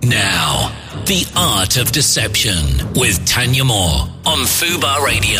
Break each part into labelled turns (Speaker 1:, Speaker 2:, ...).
Speaker 1: Now, The Art of Deception with Tanya Moore on Fubar Radio.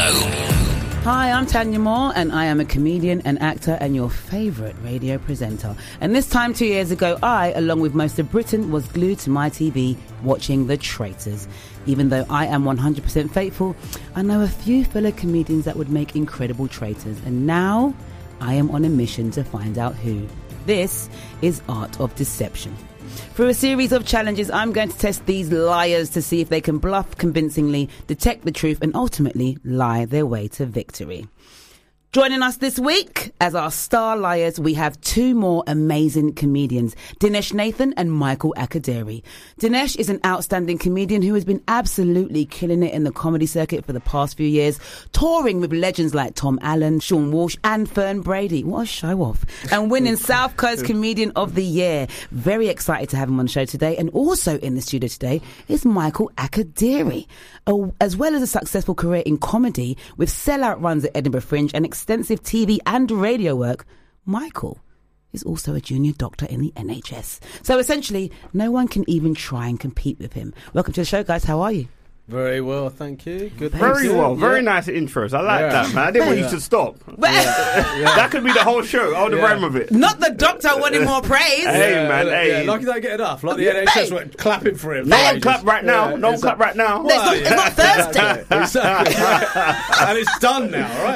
Speaker 2: Hi, I'm Tanya Moore, and I am a comedian and actor and your favourite radio presenter. And this time 2 years ago, I, along with most of Britain, was glued to my TV watching The Traitors. Even though I am 100% faithful, I know a few fellow comedians that would make incredible traitors. And now, I am on a mission to find out who. This is Art of Deception. Through a series of challenges, I'm going to test these liars to see if they can bluff convincingly, detect the truth, and ultimately lie their way to victory. Joining us this week as our star liars, we have two more amazing comedians, Dinesh Nathan and Michael Akaderi. Dinesh is an outstanding comedian who has been absolutely killing it in the comedy circuit for the past few years, touring with legends like Tom Allen, Sean Walsh and Fern Brady. What a show off. And winning South Coast Comedian of the Year. Very excited to have him on the show today. And also in the studio today is Michael Akaderi. As well as a successful career in comedy with sellout runs at Edinburgh Fringe and extensive TV and radio work, Michael is also a junior doctor in the NHS. So essentially, no one can even try and compete with him. Welcome to the show, guys. How are you?
Speaker 3: Very well, thank you. Good.
Speaker 4: Very well. Very nice intros. I like that, man. I didn't want you to stop. That could be the whole show. I would have ran with it.
Speaker 2: Not the doctor wanting more praise.
Speaker 4: Hey, man. Hey.
Speaker 3: Like you don't get enough. Like the NHS were clapping for him.
Speaker 4: No one clap right now. No one clap right now.
Speaker 2: It's not Thursday.
Speaker 3: Exactly. And it's done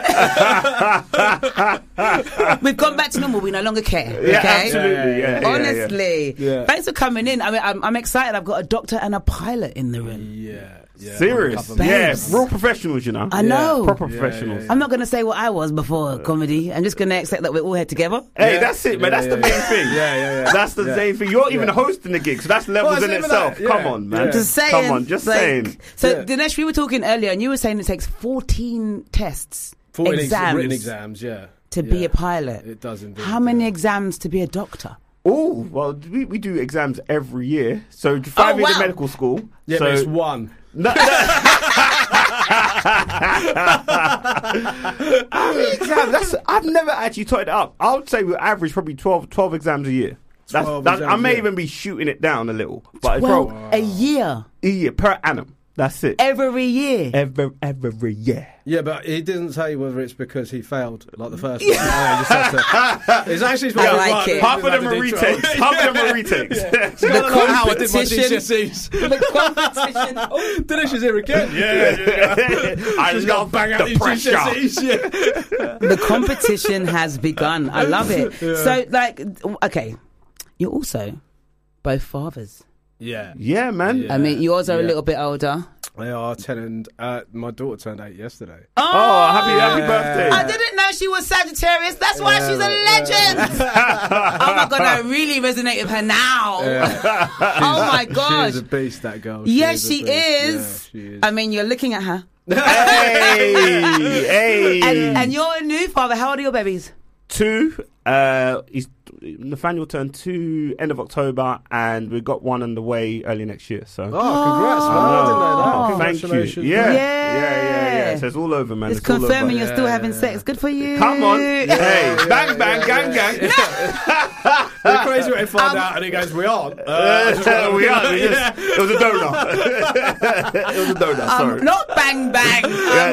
Speaker 3: now, right?
Speaker 2: We've gone back to normal. We no longer care.
Speaker 4: Yeah,
Speaker 2: okay?
Speaker 4: absolutely.
Speaker 2: Honestly.
Speaker 3: Yeah.
Speaker 2: Thanks for coming in. I mean, I'm excited. I've got a doctor and a pilot in the room.
Speaker 3: Yeah.
Speaker 4: Serious. Yeah, real professionals, you know.
Speaker 2: I know.
Speaker 4: Proper professionals.
Speaker 2: I'm not going to say what I was before comedy. I'm just going to accept that we're all here together.
Speaker 4: Hey, that's it, man. That's the main thing.
Speaker 3: Yeah.
Speaker 4: That's the same thing. You're even hosting the gig, so that's levels in itself. Come on, man.
Speaker 2: Just saying.
Speaker 4: Come on, just saying.
Speaker 2: So, Dinesh, we were talking earlier, and you were saying it takes 14 tests,
Speaker 3: 14
Speaker 2: exams,
Speaker 3: written exams,
Speaker 2: to be a pilot.
Speaker 3: It does indeed.
Speaker 2: How many exams to be a doctor?
Speaker 4: Oh, well, we do exams every year. So 5 years in medical school.
Speaker 3: Yeah,
Speaker 4: so
Speaker 3: but it's one.
Speaker 4: No. How many exams? I've never actually totted it up. I would say we average probably 12 exams a year. I may even be shooting it down a little. But
Speaker 2: 12 a year?
Speaker 4: A year, per annum. That's it.
Speaker 2: Every year?
Speaker 4: Every year.
Speaker 3: Yeah, but he didn't say whether it's because he failed, like the first one. It's actually
Speaker 2: I like it.
Speaker 4: Half of them are retakes.
Speaker 3: It's kind of like how I did my GCSEs.
Speaker 2: The competition.
Speaker 3: Dinesh is here again. Yeah.
Speaker 4: I
Speaker 3: just
Speaker 4: love
Speaker 3: got to bang out
Speaker 4: the
Speaker 3: these
Speaker 4: pressure.
Speaker 3: GCSEs. Yeah.
Speaker 2: The competition has begun. I love it.
Speaker 3: Yeah.
Speaker 2: So, okay, you're also both fathers.
Speaker 3: Yeah,
Speaker 4: man.
Speaker 3: Yeah.
Speaker 2: I mean, yours are a little bit older.
Speaker 3: They are 10 and my daughter turned 8 yesterday.
Speaker 4: Oh, happy birthday.
Speaker 2: I didn't know she was Sagittarius. That's why she's a legend. Oh my God, I really resonate with her now. Oh my gosh.
Speaker 3: She's a beast, that girl.
Speaker 2: Yes, she is.
Speaker 3: Yeah, she is.
Speaker 2: I mean, you're looking at her.
Speaker 4: Hey.
Speaker 2: And you're a new father. How old are your babies?
Speaker 4: 2. Nathaniel turned 2 end of October, and we got one on the way early next year. So,
Speaker 3: congrats, man! I didn't know that.
Speaker 4: Thank you. Yeah. So it's all over, man.
Speaker 2: It's confirming you're still having sex. Good for you.
Speaker 4: Come on, hey, bang, gang.
Speaker 3: The crazy way to find out, and he goes, "We aren't."
Speaker 4: We aren't. It was a donut. It was a donut. Sorry.
Speaker 2: Not bang. I'm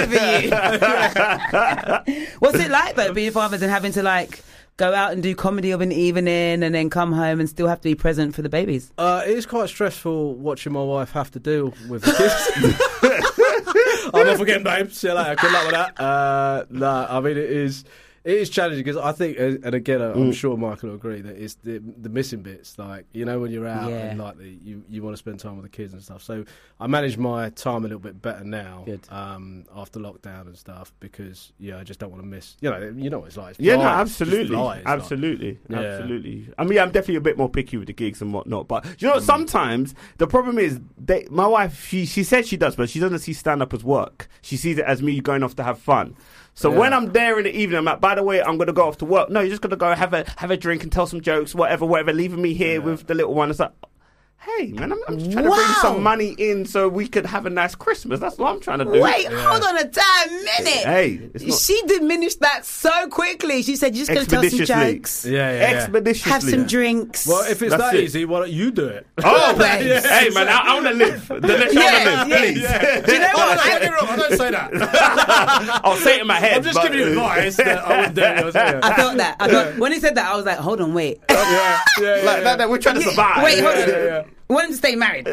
Speaker 2: all over you. What's it like though, being fathers and having to go out and do comedy of an evening and then come home and still have to be present for the babies?
Speaker 3: It is quite stressful watching my wife have to deal with the kids. I'm not forgetting, babe. See you later. Good luck with that. No, I mean, it is challenging because I think, and again, I'm sure Michael will agree, that it's the missing bits. Like, you know, when you're out and you want to spend time with the kids and stuff. So I manage my time a little bit better now after lockdown and stuff because, I just don't want to miss, you know what it's like. It's
Speaker 4: absolutely. Absolutely. I mean, I'm definitely a bit more picky with the gigs and whatnot. But, sometimes the problem is my wife, she says she does, but she doesn't see stand-up as work. She sees it as me going off to have fun. So when I'm there in the evening, I'm like, by the way, I'm going to go off to work. No, you're just going to go have a drink and tell some jokes, whatever, leaving me here with the little one. It's like, hey, man, I'm just trying to bring some money in so we could have a nice Christmas. That's what I'm trying to do.
Speaker 2: Wait, hold on a damn minute.
Speaker 4: Hey,
Speaker 2: she diminished that so quickly. She said, you're just going to tell some jokes.
Speaker 3: Expeditiously.
Speaker 2: Have some drinks.
Speaker 3: Well, if it's
Speaker 4: That's
Speaker 3: that
Speaker 4: it.
Speaker 3: easy, why don't you do it?
Speaker 4: Oh,
Speaker 2: Babes.
Speaker 4: hey, man, I want to live. The next I want to live, please.
Speaker 2: Do you know what?
Speaker 3: I don't say that.
Speaker 4: I'll say it in my head.
Speaker 3: I'm just giving you advice that I wouldn't do it.
Speaker 2: I thought that. When he said that, I was like, hold on, wait.
Speaker 4: Like, we're trying to survive.
Speaker 2: Wait, hold on. Want to stay married.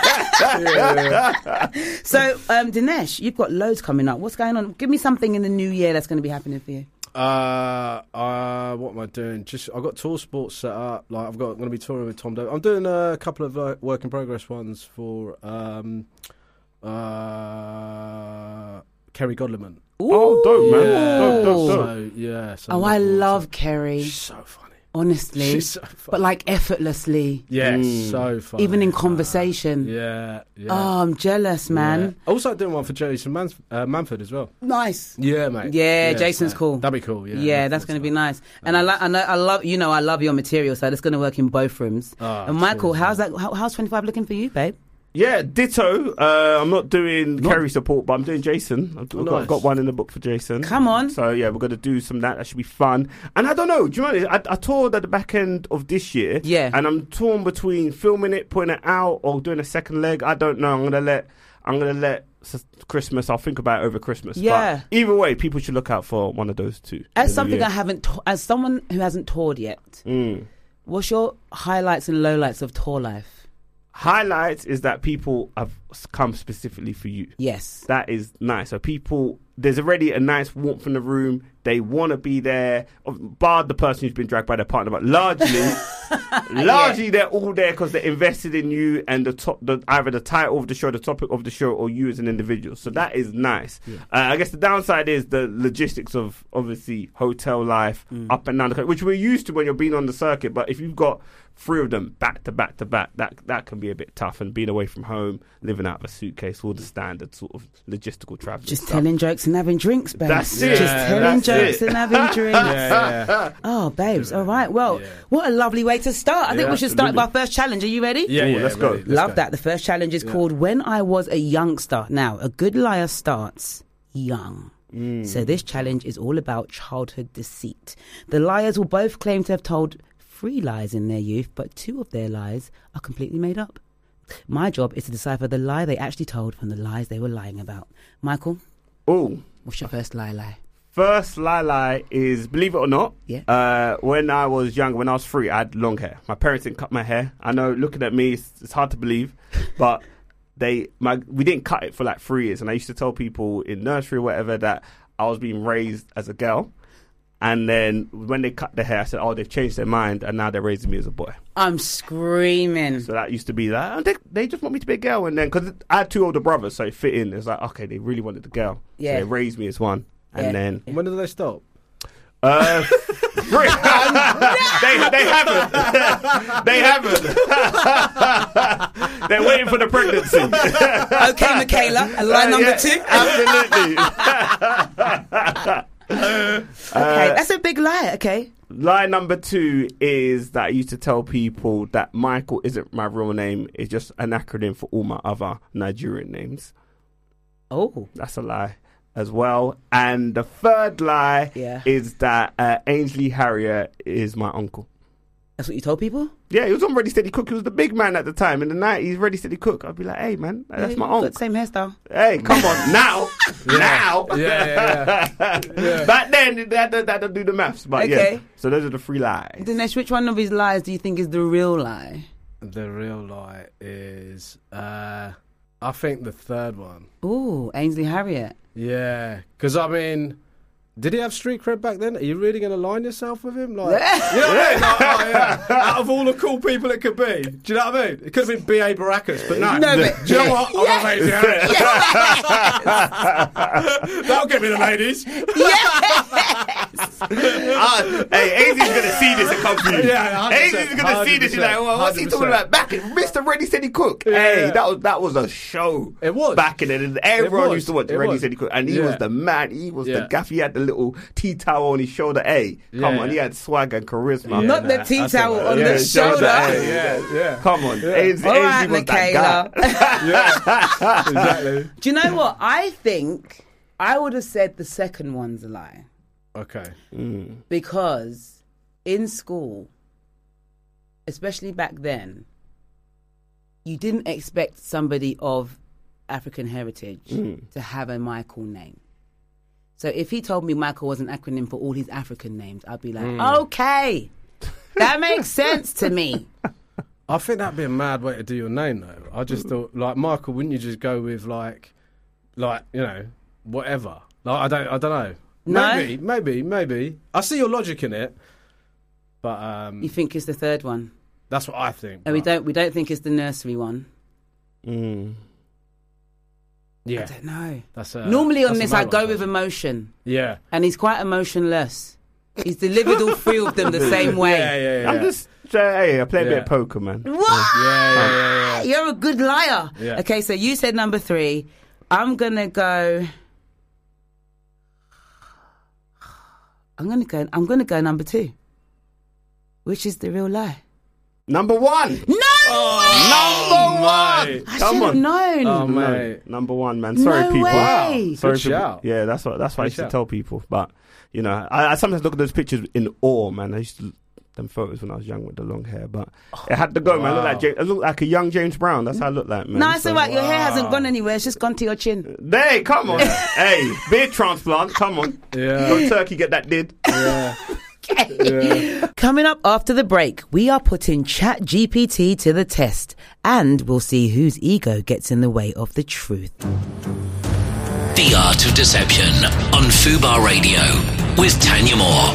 Speaker 2: So, Dinesh, you've got loads coming up. What's going on? Give me something in the new year that's going to be happening for you.
Speaker 3: What am I doing? I've got tour sports set up. Like I'm going to be touring with Tom Doe. I'm doing a couple of work in progress ones for Kerry Godliman.
Speaker 4: Oh, dope, man.
Speaker 2: Yeah.
Speaker 4: Dope.
Speaker 3: So, yeah. So
Speaker 2: I love Kerry.
Speaker 3: She's so funny.
Speaker 2: Honestly.
Speaker 3: She's so funny.
Speaker 2: But like effortlessly.
Speaker 3: Yeah, so funny.
Speaker 2: Even in conversation.
Speaker 3: Yeah.
Speaker 2: Oh, I'm jealous, man.
Speaker 3: Yeah. Also doing one for Jason Manford as well.
Speaker 2: Nice.
Speaker 3: Yeah, mate.
Speaker 2: Yeah, Jason's cool.
Speaker 3: That'd be cool. Yeah.
Speaker 2: Yeah, that's going to be nice. And I love your material, so it's going to work in both rooms. And Michael, how's 25 looking for you, babe?
Speaker 4: Yeah, ditto. I'm not doing Kerry support, but I'm doing Jason. I've got one in the book for Jason.
Speaker 2: Come on.
Speaker 4: So, yeah, we're going to do some of that. That should be fun. And I don't know. Do you know what? I toured at the back end of this year.
Speaker 2: Yeah.
Speaker 4: And I'm torn between filming it, putting it out, or doing a second leg. I don't know. I'm going to let Christmas. I'll think about it over Christmas.
Speaker 2: Yeah.
Speaker 4: But either way, people should look out for one of those two.
Speaker 2: As someone who hasn't toured yet, what's your highlights and lowlights of tour life?
Speaker 4: Highlights is that people have come specifically for you.
Speaker 2: Yes.
Speaker 4: That is nice. So there's already a nice warmth in the room. They want to be there, bar the person who's been dragged by their partner. But largely, they're all there because they're invested in you and either the title of the show, the topic of the show, or you as an individual. So that is nice. Yeah. I guess the downside is the logistics of obviously hotel life up and down the country, which we're used to when you're being on the circuit. But if you've got 3 of them back to back to back, that can be a bit tough. And being away from home, living out of a suitcase, all the standard sort of logistical travel.
Speaker 2: Just telling jokes and having drinks, babes.
Speaker 4: That's it.
Speaker 2: Just telling jokes and having drinks.
Speaker 3: Yeah.
Speaker 2: Oh, babes. All right. Well, what a lovely way to start. I think we should start with our first challenge. Are you ready?
Speaker 3: Yeah,
Speaker 4: let's go.
Speaker 2: Love that. The first challenge is called When I Was a Youngster. Now, a good liar starts young. So this challenge is all about childhood deceit. The liars will both claim to have told 3 lies in their youth, but 2 of their lies are completely made up. My job is to decipher the lie they actually told from the lies they were lying about. Michael?
Speaker 4: Oh.
Speaker 2: What's your first lie?
Speaker 4: First lie is, believe it or not, when I was young, when I was 3, I had long hair. My parents didn't cut my hair. I know, looking at me, it's hard to believe, but we didn't cut it for like 3 years. And I used to tell people in nursery or whatever that I was being raised as a girl. And then when they cut the hair, I said, they've changed their mind, and now they're raising me as a boy.
Speaker 2: I'm screaming.
Speaker 4: So that used to be that. They just want me to be a girl. And then, because I had 2 older brothers, so it fit in. It's like, okay, they really wanted the girl.
Speaker 2: Yeah.
Speaker 4: So they raised me as one. And then...
Speaker 3: When did they stop?
Speaker 4: They haven't. They haven't. They're waiting for the pregnancy.
Speaker 2: Okay, Michaela, line number 2.
Speaker 4: Absolutely.
Speaker 2: Okay, that's a big lie. Okay.
Speaker 4: Lie number 2 is that I used to tell people that Michael isn't my real name. It's just an acronym for all my other Nigerian names.
Speaker 2: Oh.
Speaker 4: That's a lie as well. And the third lie is that Ainsley Harriott is my uncle.
Speaker 2: That's what you told people?
Speaker 4: Yeah, he was on Ready Steady Cook. He was the big man at the time. In the 90s, Ready Steady Cook. I'd be like, hey, man, that's my uncle.
Speaker 2: Same hairstyle.
Speaker 4: Hey, come on, now. Now.
Speaker 3: Yeah.
Speaker 4: Back then, they had to do the maths. But
Speaker 2: okay.
Speaker 4: Yeah. So those are the 3 lies.
Speaker 2: Dinesh, which one of his lies do you think is the real lie?
Speaker 3: The real lie is, I think the third one.
Speaker 2: Ooh, Ainsley Harriott.
Speaker 3: Yeah, because I mean, did he have street cred back then? Are you really going to line yourself with him? Like, you know what I mean? Like, out of all the cool people it could be, do you know what I mean? It could have been B.A. Baracus, but no.
Speaker 2: But,
Speaker 3: do you know what? I'm amazing. That'll get me the ladies.
Speaker 4: Hey, Ainsley's going to see this and come for you.
Speaker 3: Yeah,
Speaker 4: Ainsley's going to see this. She's like, well, what's he talking about? Back in Mr. Ready Steady Cook.
Speaker 3: Yeah.
Speaker 4: Hey, that was a show.
Speaker 3: It was.
Speaker 4: Back in it. Everyone
Speaker 3: was.
Speaker 4: used to watch
Speaker 3: It
Speaker 4: Ready
Speaker 3: was.
Speaker 4: Steady Cook. And he was the man. He was the gaff. He had the little tea towel on his shoulder. Hey, come on, he had swag and charisma.
Speaker 2: Not the tea towel on the shoulder.
Speaker 3: Yeah.
Speaker 4: Come on. Ainsley
Speaker 2: All right,
Speaker 4: was
Speaker 2: Michaela.
Speaker 3: Yeah, exactly.
Speaker 2: Do you know what? I think I would have said the second one's a lie.
Speaker 3: Okay.
Speaker 2: Because in school, especially back then, you didn't expect somebody of African heritage to have a Michael name. So if he told me Michael was an acronym for all his African names, I'd be like, okay, that makes sense to me.
Speaker 3: I think that'd be a mad way to do your name, though. I just thought, like, Michael, wouldn't you just go with like you know, whatever? Like, I don't know.
Speaker 2: No?
Speaker 3: Maybe. I see your logic in it, but
Speaker 2: You think it's the third one?
Speaker 3: that's what I think.
Speaker 2: And we don't think it's the nursery one.
Speaker 3: Yeah,
Speaker 2: I don't know.
Speaker 3: that's
Speaker 2: Normally on
Speaker 3: that's
Speaker 2: this,
Speaker 3: a
Speaker 2: I
Speaker 3: mad
Speaker 2: go
Speaker 3: one.
Speaker 2: with emotion,
Speaker 3: Yeah.
Speaker 2: and he's quite emotionless. He's delivered all three of them the same way.
Speaker 3: Yeah.
Speaker 4: I'm just, hey, I play a bit of
Speaker 3: Yeah.
Speaker 4: poker, man.
Speaker 2: What?
Speaker 3: Yeah.
Speaker 2: You're a good liar.
Speaker 3: Yeah.
Speaker 2: Okay, so you said number 3. I'm gonna go number 2, which is the real lie.
Speaker 4: Number 1.
Speaker 2: No!
Speaker 3: Oh, mate.
Speaker 2: I
Speaker 4: Come
Speaker 2: should have
Speaker 4: on.
Speaker 2: known.
Speaker 3: Oh, mate.
Speaker 4: Number 1, man. Sorry,
Speaker 2: No
Speaker 4: people.
Speaker 2: way.
Speaker 3: Wow.
Speaker 4: Sorry,
Speaker 3: Good shout.
Speaker 4: Yeah, that's what I
Speaker 3: Good
Speaker 4: used to
Speaker 3: shout.
Speaker 4: tell people. But you know, I sometimes look at those pictures in awe, man. I used to them photos when I was young with the long hair, but it had to go, man. I look like a young James Brown. That's how I look like, man.
Speaker 2: No, it's
Speaker 4: So-
Speaker 2: all right. Your hair hasn't gone anywhere. It's just gone to your chin.
Speaker 4: Hey, come on. Hey, beard transplant. Come on.
Speaker 3: Yeah.
Speaker 4: Go Turkey, get that did.
Speaker 3: Yeah.
Speaker 2: Coming up after the break, we are putting ChatGPT to the test, and we'll see whose ego gets in the way of the truth.
Speaker 1: The Art of Deception on Fubar Radio with Tanya Moore.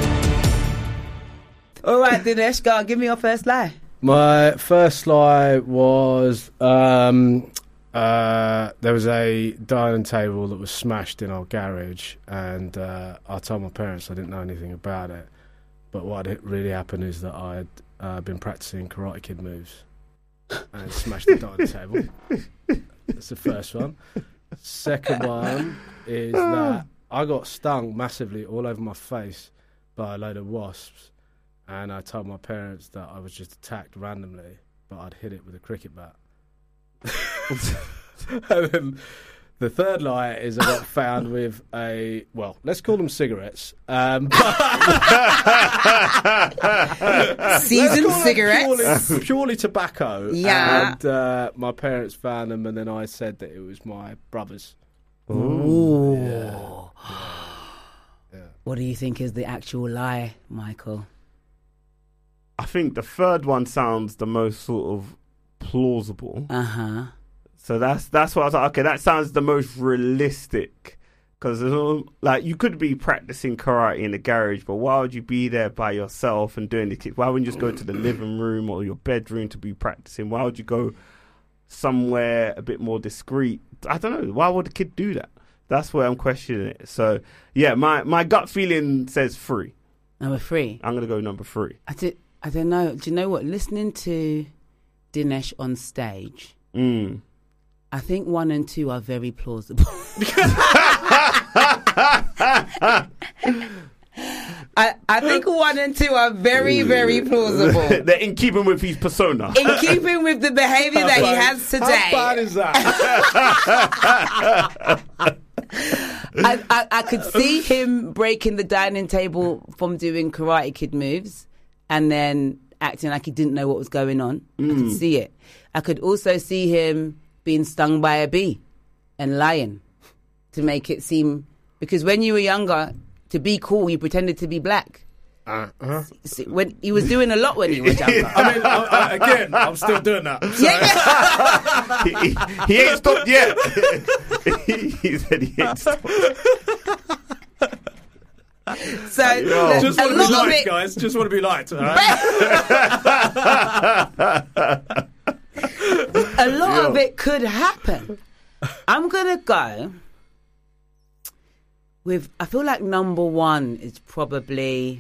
Speaker 2: All right, Dinesh, go on. Give me your first lie.
Speaker 3: My first lie was there was a dining table that was smashed in our garage, and I told my parents I didn't know anything about it. But what had really happened is that I had been practicing Karate Kid moves and smashed the dining table. That's the first one. Second one is that I got stung massively all over my face by a load of wasps. And I told my parents that I was just attacked randomly, but I'd hit it with a cricket bat. And then the third lie is I got found with let's call them cigarettes.
Speaker 2: Seasoned cigarettes.
Speaker 3: Purely tobacco.
Speaker 2: Yeah.
Speaker 3: And my parents found them, and then I said that it was my brother's.
Speaker 2: Ooh.
Speaker 3: Yeah.
Speaker 2: What do you think is the actual lie, Michael?
Speaker 4: I think the third one sounds the most sort of plausible.
Speaker 2: Uh-huh.
Speaker 4: So that's what I was like, okay, that sounds the most realistic. Because like you could be practicing karate in the garage, but why would you be there by yourself and doing the kick? Why wouldn't you just go to the living room or your bedroom to be practicing? Why would you go somewhere a bit more discreet? I don't know. Why would a kid do that? That's where I'm questioning it. So yeah, my gut feeling says 3.
Speaker 2: Number 3.
Speaker 4: I'm gonna go number 3.
Speaker 2: I don't know. Do you know what? Listening to Dinesh on stage, I think 1 and 2 are very plausible. I think 1 and 2 are very, very plausible.
Speaker 4: They're in keeping with his persona.
Speaker 2: In keeping with the behaviour that he has today.
Speaker 3: How bad is that?
Speaker 2: I could see him breaking the dining table from doing Karate Kid moves and then acting like he didn't know what was going on. I could see it. I could also see him being stung by a bee and lying to make it seem... Because when you were younger, to be cool, you pretended to be black. See, when he was doing a lot when he was younger.
Speaker 3: I mean, again, I'm still doing that. So.
Speaker 4: He ain't stopped yet. He said he ain't stopped.
Speaker 2: So
Speaker 3: Just
Speaker 2: a
Speaker 3: want to be
Speaker 2: lot of
Speaker 3: liked,
Speaker 2: it,
Speaker 3: guys. Just want to be liked. All right?
Speaker 2: a lot of it could happen. I'm gonna go with. I feel like number 1 is probably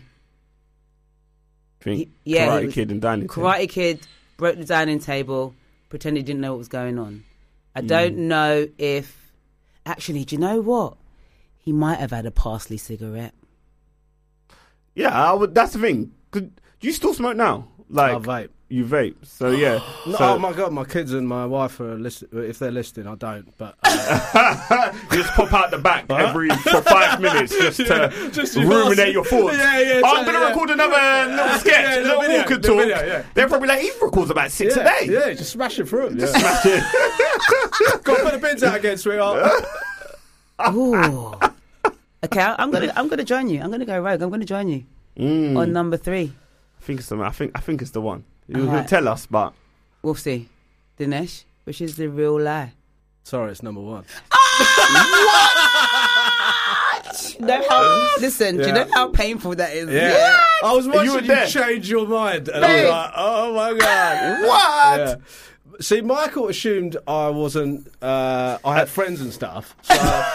Speaker 4: Karate Kid and dining table.
Speaker 2: Karate Kid broke the dining table, pretended he didn't know what was going on. I don't know if... Actually, do you know what? he might have had a parsley cigarette.
Speaker 4: Yeah, that's the thing. Do you still smoke now? Like,
Speaker 3: I vape.
Speaker 4: You vape. So, yeah.
Speaker 3: No,
Speaker 4: So-
Speaker 3: oh, my God, my kids and my wife are listening. If they're listening, I don't. But
Speaker 4: You just pop out the back for 5 minutes just to ruminate your thoughts.
Speaker 3: Yeah,
Speaker 4: I'm going to record another little sketch,
Speaker 3: yeah,
Speaker 4: a little
Speaker 3: video,
Speaker 4: walk and
Speaker 3: the
Speaker 4: talk.
Speaker 3: video, yeah.
Speaker 4: They're probably like, he records about 6 a day.
Speaker 3: Yeah, just smash it through.
Speaker 4: Just smash it.
Speaker 3: Go on, put the bins out again, sweetheart.
Speaker 2: Ooh. Okay, I'm gonna join you. I'm gonna go rogue. I'm gonna join you on number 3.
Speaker 4: I think it's the one. You'll
Speaker 2: Alright.
Speaker 4: tell us, but
Speaker 2: We'll see. Dinesh, which is the real lie?
Speaker 3: Sorry, it's number 1.
Speaker 2: Listen, do you know how painful that is?
Speaker 3: Yeah. I was watching
Speaker 4: were
Speaker 3: you
Speaker 4: there.
Speaker 3: change your mind, and I was like, "Oh my God,
Speaker 4: what?
Speaker 3: Yeah. See, Michael assumed I wasn't. I had friends and stuff, so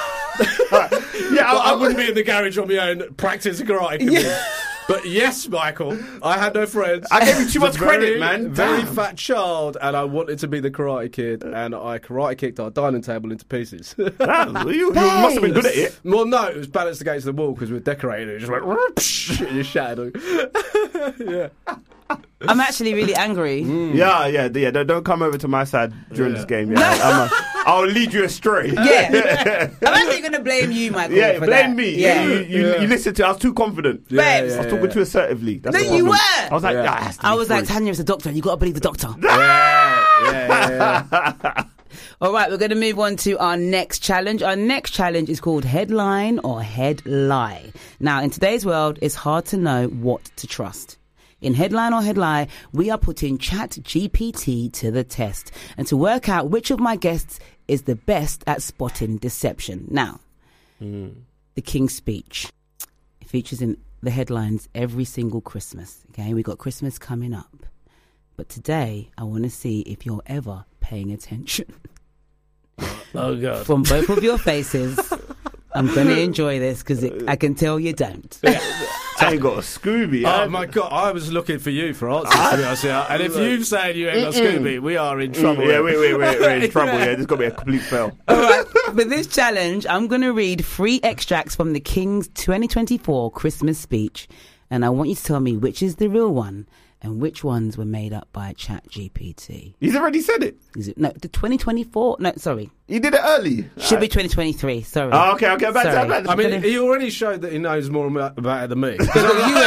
Speaker 3: I wouldn't be in the garage on my own practicing karate. But yes, Michael, I had no friends.
Speaker 4: I gave you too much
Speaker 3: I was a very,
Speaker 4: credit, man.
Speaker 3: Very
Speaker 4: Damn.
Speaker 3: fat child, and I wanted to be the Karate Kid, and I karate kicked our dining table into pieces.
Speaker 4: You must have been good at it.
Speaker 3: Well, no, it was balanced against the wall because we were decorating it. It just went, and you shattered. Yeah.
Speaker 2: I'm actually really angry.
Speaker 4: Yeah. Don't come over to my side during this game. Yeah, I'll lead you astray.
Speaker 2: Yeah. I'm actually going to blame you, Michael.
Speaker 4: Yeah,
Speaker 2: for
Speaker 4: blame
Speaker 2: that.
Speaker 4: me.
Speaker 2: Yeah.
Speaker 4: You listened to. I was too confident.
Speaker 2: Babes.
Speaker 4: I was talking too assertively. That's
Speaker 2: No,
Speaker 4: the
Speaker 2: you
Speaker 4: problem.
Speaker 2: were.
Speaker 4: I was like,
Speaker 3: Yeah.
Speaker 4: "Ah, it has to
Speaker 2: I
Speaker 4: be
Speaker 2: was like,
Speaker 4: free."
Speaker 2: Tanya's a doctor. You got to believe the doctor.
Speaker 3: Yeah.
Speaker 2: All right, we're going to move on to our next challenge. Our next challenge is called Headline or Head Lie. Now, in today's world, it's hard to know what to trust. In Headline or Head Lie, we are putting ChatGPT to the test and to work out which of my guests is the best at spotting deception. Now, the King's Speech. It features in the headlines every single Christmas. Okay, we got Christmas coming up. But today, I want to see if you're ever paying attention.
Speaker 3: Oh God.
Speaker 2: From both of your faces, I'm going to enjoy this because I can tell you don't.
Speaker 4: I ain't got a Scooby.
Speaker 3: Oh my God! I was looking for you for answers, to be honest, yeah. And if you've said you ain't got Scooby, we are in trouble.
Speaker 4: Yeah, we're in trouble. Yeah, there's got to be a complete fail.
Speaker 2: All right, for this challenge, I'm going to read 3 extracts from the King's 2024 Christmas speech, and I want you to tell me which is the real one and which ones were made up by ChatGPT.
Speaker 4: He's already said it.
Speaker 2: Is it? No, the 2024. No, sorry,
Speaker 4: He did it early.
Speaker 2: should be 2023. Sorry.
Speaker 4: Oh, okay. Back
Speaker 2: Sorry.
Speaker 4: to
Speaker 3: I mean, he already showed that he knows more about it than me.
Speaker 2: you were like,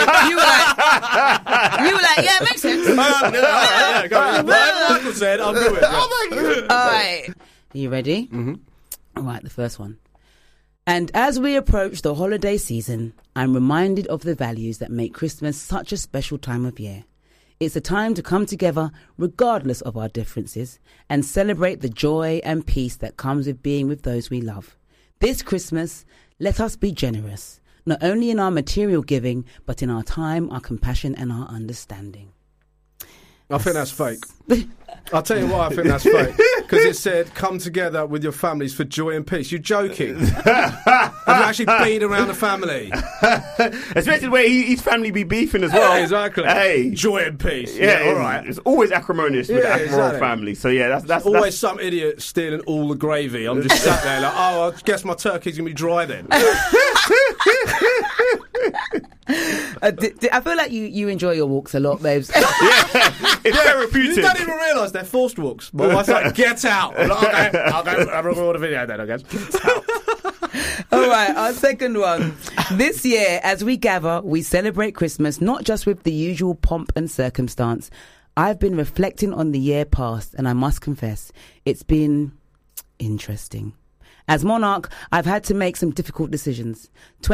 Speaker 2: yeah, it makes sense.
Speaker 3: Michael said, I'll do it.
Speaker 2: All right. Are you ready? Mm-hmm. All right, the first one. And as we approach the holiday season, I'm reminded of the values that make Christmas such a special time of year. It's a time to come together regardless of our differences and celebrate the joy and peace that comes with being with those we love. This Christmas, let us be generous, not only in our material giving, but in our time, our compassion and our understanding.
Speaker 3: I think that's fake. I'll tell you why I think that's fake. Because it said, come together with your families for joy and peace. You're joking. Have you actually been around the family?
Speaker 4: Especially where his family be beefing as well.
Speaker 3: Yeah, exactly.
Speaker 4: Hey.
Speaker 3: Joy and peace.
Speaker 4: Yeah,
Speaker 3: all right.
Speaker 4: It's always acrimonious with the
Speaker 3: Yeah,
Speaker 4: Admiral
Speaker 3: exactly.
Speaker 4: family. So yeah, that's
Speaker 3: Always some idiot stealing all the gravy. I'm just sat there like, oh, I guess my turkey's going to be dry then.
Speaker 2: I feel like you enjoy your walks a lot, babes.
Speaker 4: it's therapeutic.
Speaker 3: You don't even realise they're forced walks. My wife's like, get out. I'm like, okay, I'll record a video then, I guess.
Speaker 2: All right, our second one. This year, as we gather, we celebrate Christmas not just with the usual pomp and circumstance. I've been reflecting on the year past, and I must confess, it's been interesting. As monarch, I've had to make some difficult decisions.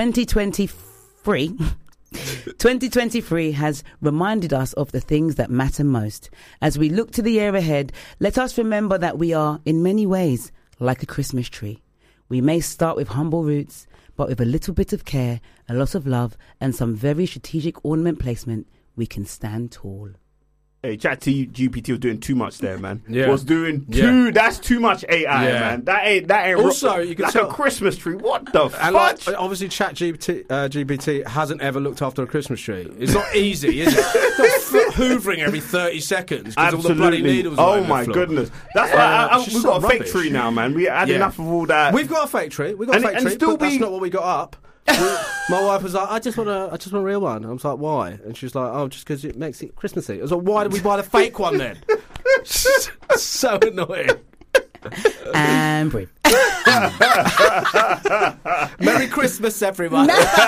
Speaker 2: 2023 has reminded us of the things that matter most. As we look to the year ahead, let us remember that we are, in many ways, like a Christmas tree. We may start with humble roots, but with a little bit of care, a lot of love, and some very strategic ornament placement, we can stand tall.
Speaker 4: Hey, ChatGPT was doing too much there, man.
Speaker 3: Yeah.
Speaker 4: Was doing too.
Speaker 3: Yeah.
Speaker 4: That's too much AI,
Speaker 3: Yeah.
Speaker 4: man. That ain't.
Speaker 3: Also, you can
Speaker 4: like
Speaker 3: tell-
Speaker 4: a Christmas tree. What the
Speaker 3: And like,
Speaker 4: fudge?
Speaker 3: obviously, GPT hasn't ever looked after a Christmas tree. It's not easy, is it? It's not hoovering every 30 seconds because all the bloody needles are
Speaker 4: Oh
Speaker 3: over the
Speaker 4: my
Speaker 3: floor.
Speaker 4: goodness. That's why
Speaker 3: it's
Speaker 4: we've
Speaker 3: just
Speaker 4: got a
Speaker 3: so
Speaker 4: fake
Speaker 3: rubbish.
Speaker 4: tree now, man. We had
Speaker 3: Yeah.
Speaker 4: enough of all that.
Speaker 3: We've got a fake tree. We've got
Speaker 4: And-
Speaker 3: a fake
Speaker 4: and
Speaker 3: tree,
Speaker 4: still
Speaker 3: but that's
Speaker 4: be-
Speaker 3: not what we got up. My wife was like, I just want a real one. I was like, why? And she was like, oh, just because it makes it Christmassy. I was like, why did we buy the fake one then? So annoying.
Speaker 2: And breathe.
Speaker 3: Merry Christmas, everyone.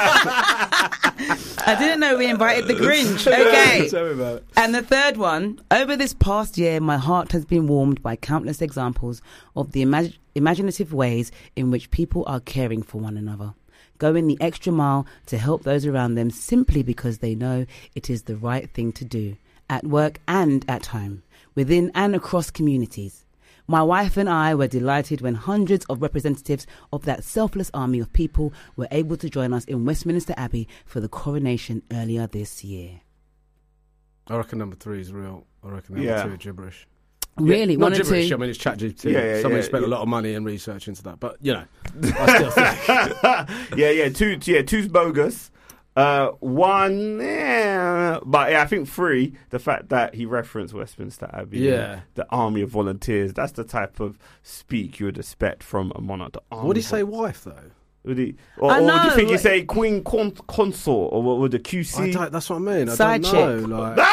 Speaker 2: I didn't know we invited the Grinch. Okay.
Speaker 3: Tell me about it.
Speaker 2: And the third one, over this past year, my heart has been warmed by countless examples of the imaginative ways in which people are caring for one another, going the extra mile to help those around them simply because they know it is the right thing to do, at work and at home, within and across communities. My wife and I were delighted when hundreds of representatives of that selfless army of people were able to join us in Westminster Abbey for the coronation earlier this year.
Speaker 3: I reckon number 3 is real. I reckon number
Speaker 4: Yeah.
Speaker 3: 2 is gibberish.
Speaker 2: Really?
Speaker 3: Not
Speaker 2: One or
Speaker 3: gibberish,
Speaker 2: two?
Speaker 3: I mean, it's ChatGPT.
Speaker 4: Yeah,
Speaker 3: Somebody
Speaker 4: yeah,
Speaker 3: spent
Speaker 4: yeah.
Speaker 3: a lot of money and research into that. But, you know, I still think...
Speaker 4: Two's bogus. One, but I think 3. The fact that he referenced Westminster Abbey,
Speaker 3: Yeah.
Speaker 4: the army of volunteers. That's the type of speak you would expect from a monarch. The army
Speaker 3: Would he say wife, though?
Speaker 4: Would he, or
Speaker 2: I
Speaker 4: do you
Speaker 2: know,
Speaker 4: think you
Speaker 2: like-
Speaker 4: say Queen Consort, or what would the QC?
Speaker 3: That's what I mean. I
Speaker 2: Side
Speaker 3: don't know. Like,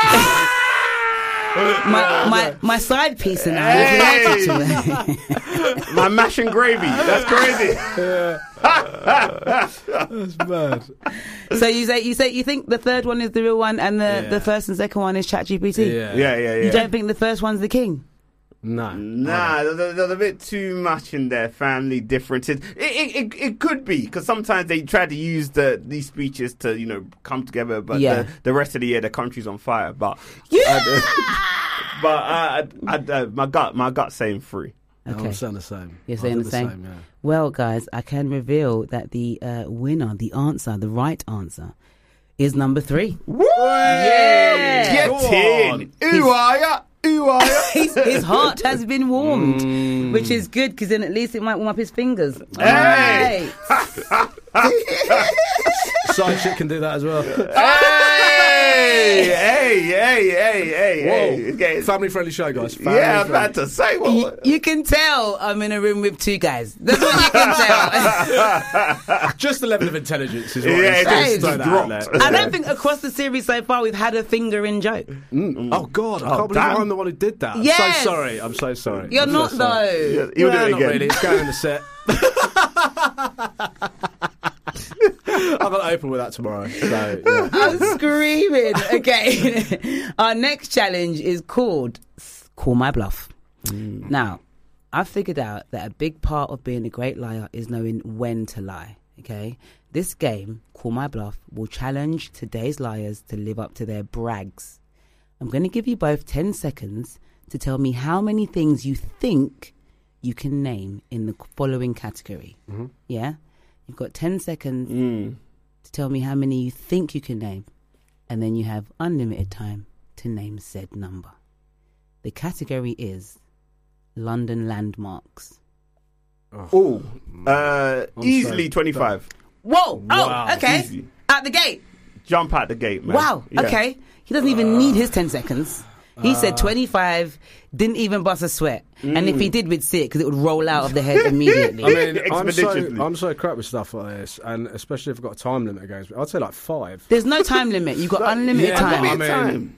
Speaker 2: My side piece and I.
Speaker 4: Hey!
Speaker 2: To it.
Speaker 4: My mash and gravy. That's crazy.
Speaker 3: that's mad.
Speaker 2: So you think the third one is the real one and the first and second one is ChatGPT?
Speaker 3: Yeah.
Speaker 2: You don't think the first one's the king?
Speaker 3: No.
Speaker 4: Nah, there's a bit too much in their family differences. It could be, because sometimes they try to use these speeches to, come together, but
Speaker 2: Yeah.
Speaker 4: the rest of the year the country's on fire. But my gut's saying 3.
Speaker 2: Okay.
Speaker 3: I'm saying the same.
Speaker 2: You're saying
Speaker 3: I
Speaker 2: the
Speaker 3: did
Speaker 2: same?
Speaker 3: yeah.
Speaker 2: Well, guys, I can reveal that the winner, the right answer, is number 3.
Speaker 4: Woo!
Speaker 2: Yeah!
Speaker 4: Get
Speaker 3: Go
Speaker 4: in! Ooh, are ya?
Speaker 2: His heart has been warmed, which is good because then at least it might warm up his fingers.
Speaker 4: Hey!
Speaker 3: Side chick can do that as well.
Speaker 4: Hey! Okay.
Speaker 3: Family friendly show, guys.
Speaker 4: Yeah, I'm about to say what.
Speaker 2: You can tell I'm in a room with 2 guys. That's what you can tell.
Speaker 3: Just the level of intelligence is what
Speaker 4: Yeah,
Speaker 3: it
Speaker 4: it
Speaker 3: is.
Speaker 4: just
Speaker 3: Throw that out
Speaker 4: dropped.
Speaker 3: there.
Speaker 2: I don't think across the series so far we've had a fingering joke.
Speaker 3: Oh God! I
Speaker 4: Oh,
Speaker 3: can't believe
Speaker 4: damn.
Speaker 3: I'm the one who did that.
Speaker 2: Yes.
Speaker 3: I'm so sorry. I'm so sorry.
Speaker 2: You're
Speaker 3: I'm
Speaker 2: not
Speaker 3: so sorry.
Speaker 2: though.
Speaker 4: You'll do
Speaker 3: Well,
Speaker 4: it
Speaker 3: not
Speaker 4: again.
Speaker 3: really. It's going in the set. I'm going to open with that tomorrow. So, yeah.
Speaker 2: I'm screaming. Okay. Our next challenge is called Call My Bluff. Now, I've figured out that a big part of being a great liar is knowing when to lie. Okay. This game, Call My Bluff, will challenge today's liars to live up to their brags. I'm going to give you both 10 seconds to tell me how many things you think you can name in the following category.
Speaker 3: Mm-hmm.
Speaker 2: Yeah? You've got 10 seconds to tell me how many you think you can name. And then you have unlimited time to name said number. The category is London landmarks.
Speaker 4: Oh, easily 25.
Speaker 2: Whoa!
Speaker 3: Wow.
Speaker 2: Oh, okay.
Speaker 4: Easy.
Speaker 2: At the gate.
Speaker 4: Jump out the gate, man.
Speaker 2: Wow.
Speaker 4: Yeah.
Speaker 2: Okay. He doesn't even need his 10 seconds. He said 25, didn't even bust a sweat. And if he did, we'd see it because it would roll out of the head immediately.
Speaker 3: I mean,
Speaker 4: Expeditiously.
Speaker 3: I'm so crap with stuff like this, and especially if I've got a time limit against me. I'd say like 5.
Speaker 2: There's no time limit. You've got unlimited
Speaker 3: yeah,
Speaker 2: time.
Speaker 3: I mean-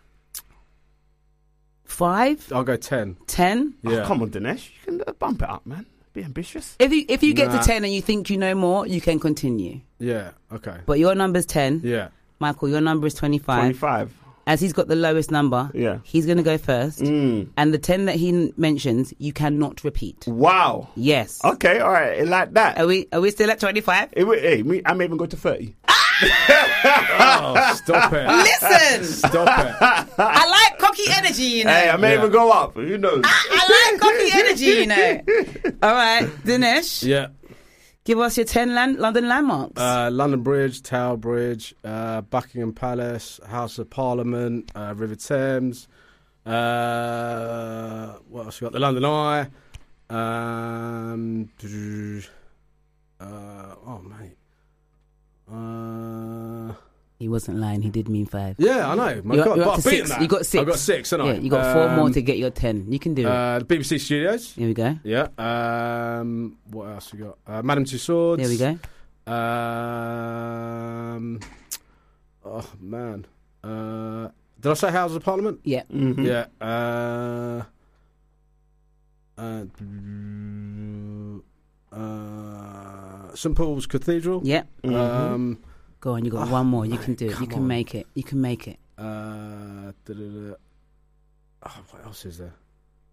Speaker 2: 5,
Speaker 3: I'll go 10.
Speaker 2: 10.
Speaker 3: Yeah.
Speaker 4: Oh, come on, Dinesh. You can bump it up, man. Be ambitious.
Speaker 2: If you get
Speaker 3: Nah.
Speaker 2: to 10 and you think you know more, you can continue.
Speaker 3: Yeah. Okay.
Speaker 2: But your number's 10.
Speaker 3: Yeah.
Speaker 2: Michael, your number is 25.
Speaker 4: 25.
Speaker 2: As he's got the lowest number,
Speaker 4: Yeah.
Speaker 2: he's going to go first. And the 10 that he mentions, you cannot repeat.
Speaker 4: Wow.
Speaker 2: Yes.
Speaker 4: Okay, all right. Like that.
Speaker 2: Are we still at 25?
Speaker 4: I may even go to 30.
Speaker 3: Oh, stop it.
Speaker 2: Listen!
Speaker 3: Stop it.
Speaker 2: I like cocky energy, you know.
Speaker 4: Hey, I may
Speaker 3: Yeah.
Speaker 4: even go up. Who knows?
Speaker 2: I like cocky energy, you know. All right, Dinesh,
Speaker 3: Yeah.
Speaker 2: Give us your 10 London landmarks.
Speaker 3: London Bridge, Tower Bridge, Buckingham Palace, House of Parliament, River Thames. What else we got? The London Eye. Mate.
Speaker 2: He wasn't lying. He did mean 5.
Speaker 3: Yeah, I know. My
Speaker 2: You're
Speaker 3: God,
Speaker 2: up
Speaker 3: but
Speaker 2: to
Speaker 3: I've beaten
Speaker 2: 6.
Speaker 3: that.
Speaker 2: You got 6.
Speaker 3: I've got 6, haven't I?
Speaker 2: Yeah, you got 4 more to get your 10. You can do it.
Speaker 3: The BBC Studios.
Speaker 2: Here we go.
Speaker 3: Yeah. What else we got? Madame Tussauds.
Speaker 2: There we go.
Speaker 3: Oh man. Did I say House of Parliament?
Speaker 2: Yeah.
Speaker 4: Mm-hmm.
Speaker 3: Yeah. St Paul's Cathedral.
Speaker 2: Yeah.
Speaker 3: Mm-hmm.
Speaker 2: Go on, you got one more. You can do it. You
Speaker 3: come
Speaker 2: can
Speaker 3: on.
Speaker 2: make it. You can make it.
Speaker 3: What else is there?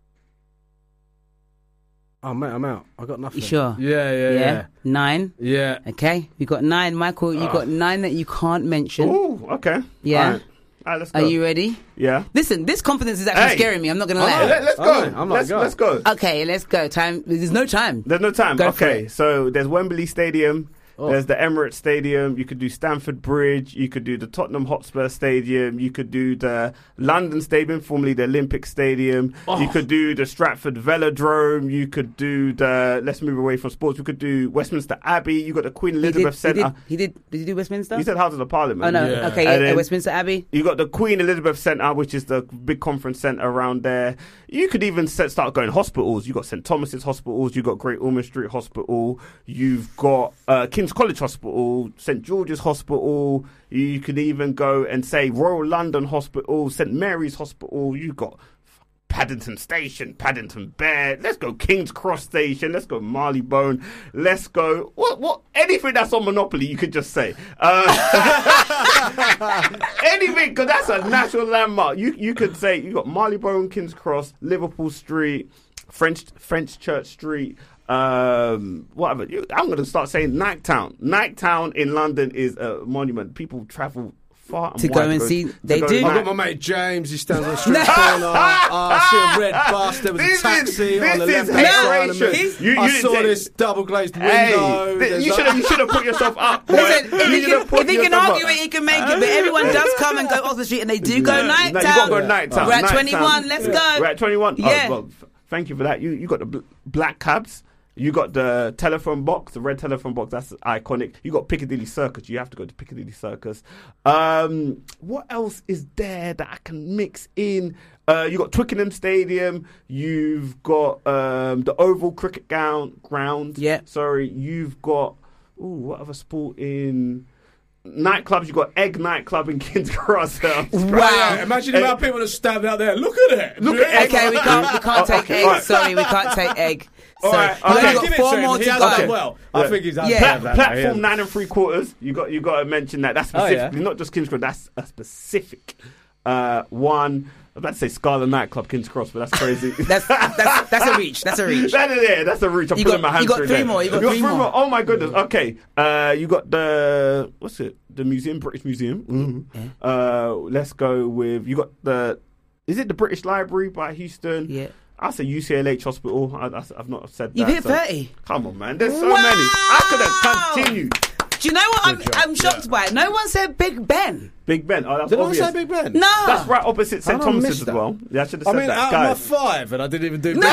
Speaker 3: Oh mate, I'm out. I got nothing.
Speaker 2: You sure?
Speaker 3: Yeah.
Speaker 2: 9.
Speaker 3: Yeah.
Speaker 2: Okay, we got 9. Michael, you got 9 that you can't mention.
Speaker 4: Oh, okay.
Speaker 2: Yeah.
Speaker 4: All right, let's go.
Speaker 2: Are you ready?
Speaker 4: Yeah.
Speaker 2: Listen, this confidence is actually scaring me. I'm not going to lie.
Speaker 4: Let's go.
Speaker 3: I'm like,
Speaker 4: Let's go.
Speaker 2: Okay, let's go. Time. There's no time.
Speaker 4: There's no time.
Speaker 2: Go for
Speaker 4: Okay,
Speaker 2: it.
Speaker 4: so there's Wembley Stadium.
Speaker 3: Oh.
Speaker 4: There's the Emirates Stadium. You could do Stamford Bridge. You could do the Tottenham Hotspur Stadium. You could do the London Stadium, formerly the Olympic Stadium.
Speaker 3: Oh.
Speaker 4: You could do the Stratford Velodrome. You could do the. Let's move away from sports. We could do Westminster Abbey. You got the Queen Elizabeth Centre.
Speaker 2: Did you do Westminster?
Speaker 4: You said Houses of Parliament.
Speaker 2: Oh no.
Speaker 3: Yeah.
Speaker 2: Okay.
Speaker 4: And
Speaker 2: Yeah,
Speaker 4: then-
Speaker 2: Westminster Abbey.
Speaker 4: You got the Queen Elizabeth Centre, which is the big conference centre around there. You could even start going hospitals. You got St Thomas's Hospitals. You got Great Ormond Street Hospital. You've got King's College Hospital, St George's Hospital. You could even go and say Royal London Hospital, St Mary's Hospital. You got Paddington Station, Paddington Bear. Let's go King's Cross Station. Let's go Marylebone. Let's go what anything that's on Monopoly. You could just say anything, because that's a national landmark. You could say you got Marylebone, King's Cross, Liverpool Street, French Church Street. Whatever. I'm going to start saying Nighttown. Nighttown in London is a monument. People travel far and
Speaker 2: To
Speaker 4: wide
Speaker 2: go and see. They do.
Speaker 3: I've got my mate James. He stands on the street corner. I see a red bus. There was a taxi on the left hand side of me. I saw this double glazed window.
Speaker 4: You should have put yourself up.
Speaker 2: Listen,
Speaker 4: boy.
Speaker 2: if he can argue it, he can make it. But everyone does come and go off the street, and they do go night
Speaker 4: No, you
Speaker 2: town.
Speaker 4: got to go Nighttown.
Speaker 2: We're at
Speaker 4: Nighttown.
Speaker 2: 21. Let's go.
Speaker 4: We're at 21.
Speaker 2: Yeah.
Speaker 4: Oh, well, thank you for that. You got the black cabs. You got the telephone box, the red telephone box. That's iconic. You got Piccadilly Circus. You have to go to Piccadilly Circus. What else is there that I can mix in? You got Twickenham Stadium. You've got the Oval Cricket Ground.
Speaker 2: Yeah.
Speaker 4: Sorry. You've got what other sport in nightclubs? You got Egg Nightclub in King's Cross.
Speaker 2: Wow.
Speaker 3: Yeah, imagine the amount of people that stand out there. Look at it.
Speaker 4: Look at Egg.
Speaker 2: Okay, we can't take
Speaker 4: okay,
Speaker 2: egg.
Speaker 4: all right.
Speaker 2: Sorry, we can't take egg. So
Speaker 4: right,
Speaker 2: you've
Speaker 4: okay.
Speaker 2: got
Speaker 3: Give it
Speaker 2: 4
Speaker 3: to him.
Speaker 2: more
Speaker 3: He
Speaker 2: to
Speaker 3: has
Speaker 2: go.
Speaker 3: done well. I think he's done
Speaker 2: Yeah.
Speaker 3: that.
Speaker 4: Platform 9 3/4. You got to mention that. That's specifically not just King's Cross. That's a specific one. I was about to say Scarlet Nightclub, King's Cross, but that's crazy.
Speaker 2: That's a reach. That's a reach.
Speaker 4: That's a reach. I'm
Speaker 2: You
Speaker 4: putting
Speaker 2: got-
Speaker 4: my hands
Speaker 2: you got
Speaker 4: through
Speaker 2: three
Speaker 4: there.
Speaker 2: more, you got three more.
Speaker 4: Oh my goodness. Okay. You got the what's it? The museum, British Museum. Mm-hmm. Let's go with you got the. Is it the British Library by Houston?
Speaker 2: Yeah.
Speaker 4: I'll say UCLH Hospital. I've not said that.
Speaker 2: You've hit
Speaker 4: so-
Speaker 2: 30.
Speaker 4: Come on, man. There's so
Speaker 2: Wow.
Speaker 4: many. I could have continued.
Speaker 2: Do you know what
Speaker 3: Good job.
Speaker 2: I'm shocked by? No one said Big Ben.
Speaker 4: Big Ben. Oh, that's
Speaker 3: Did I
Speaker 4: obvious.
Speaker 3: say Big Ben?
Speaker 2: No.
Speaker 4: That's right opposite St
Speaker 3: How did I
Speaker 4: Thomas's
Speaker 3: miss
Speaker 4: as
Speaker 3: that?
Speaker 4: well. Yeah, I should have
Speaker 3: I
Speaker 4: said
Speaker 3: mean,
Speaker 4: that.
Speaker 3: out
Speaker 4: Guys.
Speaker 3: of my 5, and I didn't even do
Speaker 2: No,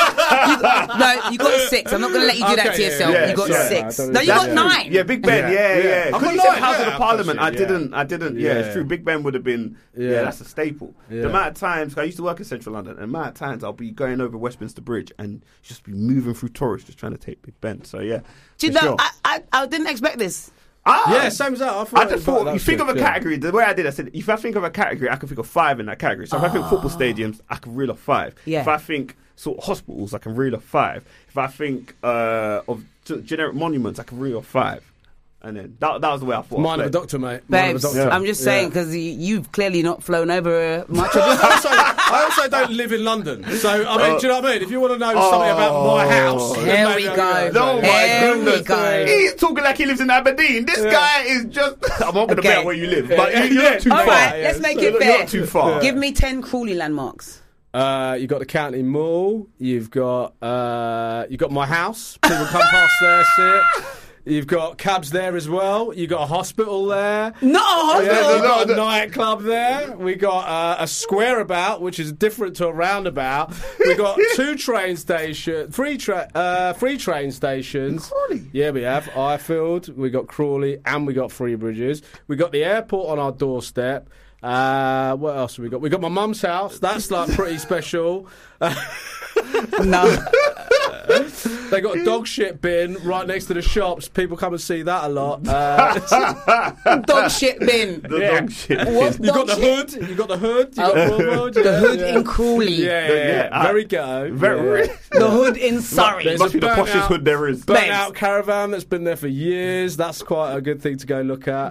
Speaker 2: you got 6. I'm not going to let you do that
Speaker 3: Okay,
Speaker 2: to
Speaker 3: yeah,
Speaker 2: yourself.
Speaker 4: yeah,
Speaker 2: you got
Speaker 4: yeah.
Speaker 2: 6.
Speaker 3: I don't
Speaker 2: No, you
Speaker 3: know.
Speaker 2: got
Speaker 3: Yeah.
Speaker 2: 9.
Speaker 4: Yeah, Big Ben. Yeah.
Speaker 3: I
Speaker 4: Because
Speaker 3: got
Speaker 4: you said
Speaker 3: nine,
Speaker 4: House of
Speaker 3: yeah.
Speaker 4: the Parliament. I
Speaker 3: Yeah.
Speaker 4: didn't. Yeah, it's
Speaker 3: Yeah.
Speaker 4: true. Big Ben would have been. Yeah,
Speaker 3: Yeah.
Speaker 4: that's a staple.
Speaker 3: Yeah.
Speaker 4: The amount of times 'cause I used to work in Central London, and the amount of times I'll be going over Westminster Bridge and just be moving through tourists just trying to take Big Ben. So yeah.
Speaker 2: Do you
Speaker 4: for
Speaker 2: know,
Speaker 4: sure.
Speaker 2: I didn't expect this.
Speaker 3: Yeah, same as that.
Speaker 4: I just thought, you think of a category, the way I did, I said, if I think of a category, I can think of 5 in that category. So if I think football stadiums, I can reel off 5.
Speaker 2: Yeah.
Speaker 4: If I think sort of hospitals, I can reel off 5. If I think of generic monuments, I can reel off 5. And then that was the way I thought.
Speaker 3: Mine of a
Speaker 4: I'd
Speaker 3: doctor, mate. Mine of a
Speaker 2: Babes,
Speaker 3: doctor.
Speaker 2: I'm just saying, because you've clearly not flown over much of it.
Speaker 3: I also don't live in London. So, I mean, do you know what I mean? If you want to know something about my house... then
Speaker 2: Here
Speaker 3: maybe
Speaker 2: we
Speaker 3: I'll
Speaker 2: go.
Speaker 4: No, my
Speaker 2: Here we
Speaker 4: goodness.
Speaker 2: go.
Speaker 4: He's talking like he lives in Aberdeen. This guy is just... I'm not going to
Speaker 2: Okay.
Speaker 4: bet where you live, but you're not too
Speaker 2: All
Speaker 4: far.
Speaker 2: right, let's make it
Speaker 4: You're
Speaker 2: fair.
Speaker 4: not too far.
Speaker 2: Give me 10 Crawley landmarks.
Speaker 3: You've got the County Mall. You've got my house. People come past there, see it. You've got cabs there as well. You've got a hospital there.
Speaker 2: Not a hospital.
Speaker 3: We've got a nightclub there. We got a square about, which is different to a roundabout. We got 2 train stations, 3 train stations.
Speaker 4: Crawley.
Speaker 3: Yeah, we have Ifield. We got Crawley, and we got Three Bridges. We got the airport on our doorstep. What else have we got? We got my mum's house. That's like pretty special.
Speaker 2: No.
Speaker 3: They got a dog shit bin right next to the shops. People come and see that a lot.
Speaker 2: Dog shit bin.
Speaker 4: Dog shit.
Speaker 2: What's
Speaker 3: You got
Speaker 2: dog
Speaker 3: the
Speaker 2: shit?
Speaker 3: hood. You got the hood. You got
Speaker 2: The hood in Crawley.
Speaker 3: Yeah. Very ghetto.
Speaker 4: Very.
Speaker 2: The hood in Surrey.
Speaker 3: There's
Speaker 4: Must
Speaker 3: a
Speaker 4: be the
Speaker 3: burnt
Speaker 4: poshest
Speaker 3: out-
Speaker 4: hood there is.
Speaker 3: Burnt
Speaker 2: Babes.
Speaker 3: out caravan that's been there for years. That's quite a good thing to go look at.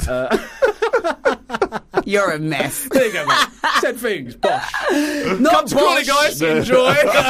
Speaker 2: You're a mess.
Speaker 3: There you go, mate. Said things. Bosh.
Speaker 2: Not
Speaker 3: Come to Crawley,
Speaker 2: bosh.
Speaker 3: guys. Enjoy.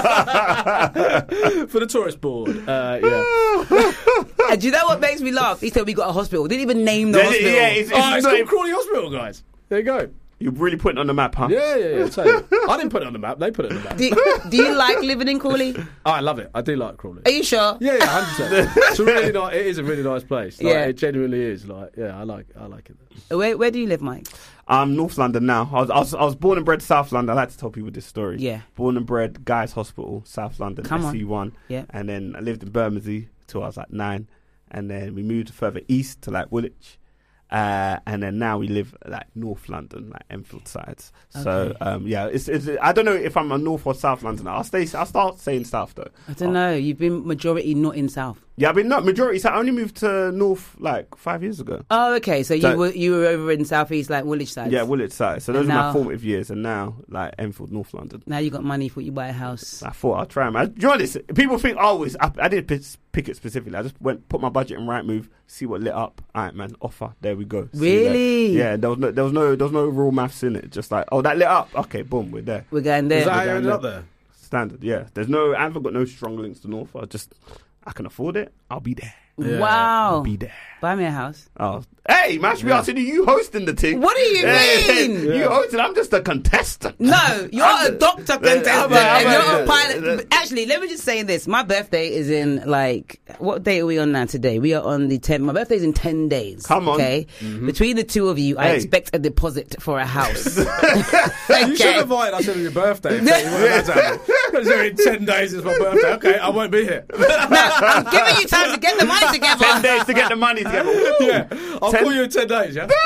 Speaker 3: For the tourist board. Yeah.
Speaker 2: And do you know what makes me laugh? He said we got a hospital. Didn't even name the hospital.
Speaker 4: Yeah, it's
Speaker 3: Oh, it's
Speaker 4: not
Speaker 3: called Crawley Hospital, guys. There you go.
Speaker 4: You're really putting it on the map, huh?
Speaker 3: Yeah. I'll tell you. I didn't put it on the map. They put it on the map.
Speaker 2: Do you like living in Crawley?
Speaker 3: Oh, I love it. I do like Crawley.
Speaker 2: Are you sure?
Speaker 3: Yeah, 100%. It's a really nice. It is a really nice place. Like,
Speaker 2: Yeah.
Speaker 3: it genuinely is. Like, yeah, I like it.
Speaker 2: Where do you live, Mike?
Speaker 4: North London now. I was born and bred South London. I like to tell people this story.
Speaker 2: Yeah.
Speaker 4: Born and bred Guy's Hospital, South London,
Speaker 2: Come on.
Speaker 4: SC1.
Speaker 2: Yeah.
Speaker 4: And then I lived in Bermondsey till I was like 9. And then we moved further east to like Woolwich. And then now we live like North London, like Enfield sides. So yeah, it's I don't know if I'm a North or South Londoner. I'll start saying South though.
Speaker 2: I don't know. You've been majority not in South.
Speaker 4: Yeah, I've been not majority. So I only moved to North like 5 years ago.
Speaker 2: Oh, okay. So you were over in South East, like Woolwich side.
Speaker 4: Yeah, Woolwich side. So those
Speaker 2: And
Speaker 4: are my
Speaker 2: now-
Speaker 4: formative years, and now like Enfield, North London.
Speaker 2: Now you got money for you buy a house.
Speaker 4: I thought I'd try, man. Do you know this? People think I didn't pick it specifically. I just put my budget in Rightmove, see what lit up. All right, man. Offer. There we go. See you there.
Speaker 2: Really?
Speaker 4: Yeah. There was no real maths in it. Just like, oh, that lit up. Okay, boom, we're there.
Speaker 2: We're going there.
Speaker 3: Is that how you
Speaker 4: down
Speaker 3: ended
Speaker 4: there.
Speaker 3: up there?
Speaker 4: Standard. Yeah. I haven't got no strong links to North. I can afford it. I'll be there.
Speaker 3: Yeah.
Speaker 2: Wow.
Speaker 4: I'll be there.
Speaker 2: Buy me a house.
Speaker 4: Oh, hey, man, should be asking you hosting the thing.
Speaker 2: What do you mean?
Speaker 4: You hosting? I'm just a contestant.
Speaker 2: No, you're a doctor contestant and you're a pilot.
Speaker 4: pilot.
Speaker 2: Actually, let me just say this. My birthday is in what day are we on now today? We are on the 10th. My birthday's in 10 days.
Speaker 4: Come on.
Speaker 2: Okay? Between the two of you, I
Speaker 4: Hey.
Speaker 2: expect a deposit for a house.
Speaker 3: You should
Speaker 2: Okay?
Speaker 3: have invited us on your birthday. Because in 10 days is my birthday. Okay, I won't be here.
Speaker 2: No, I'm giving you time to get the money together.
Speaker 4: 10 days to get the money together. Woo.
Speaker 3: Yeah, I'll
Speaker 4: 10
Speaker 3: call you in 10 days, yeah?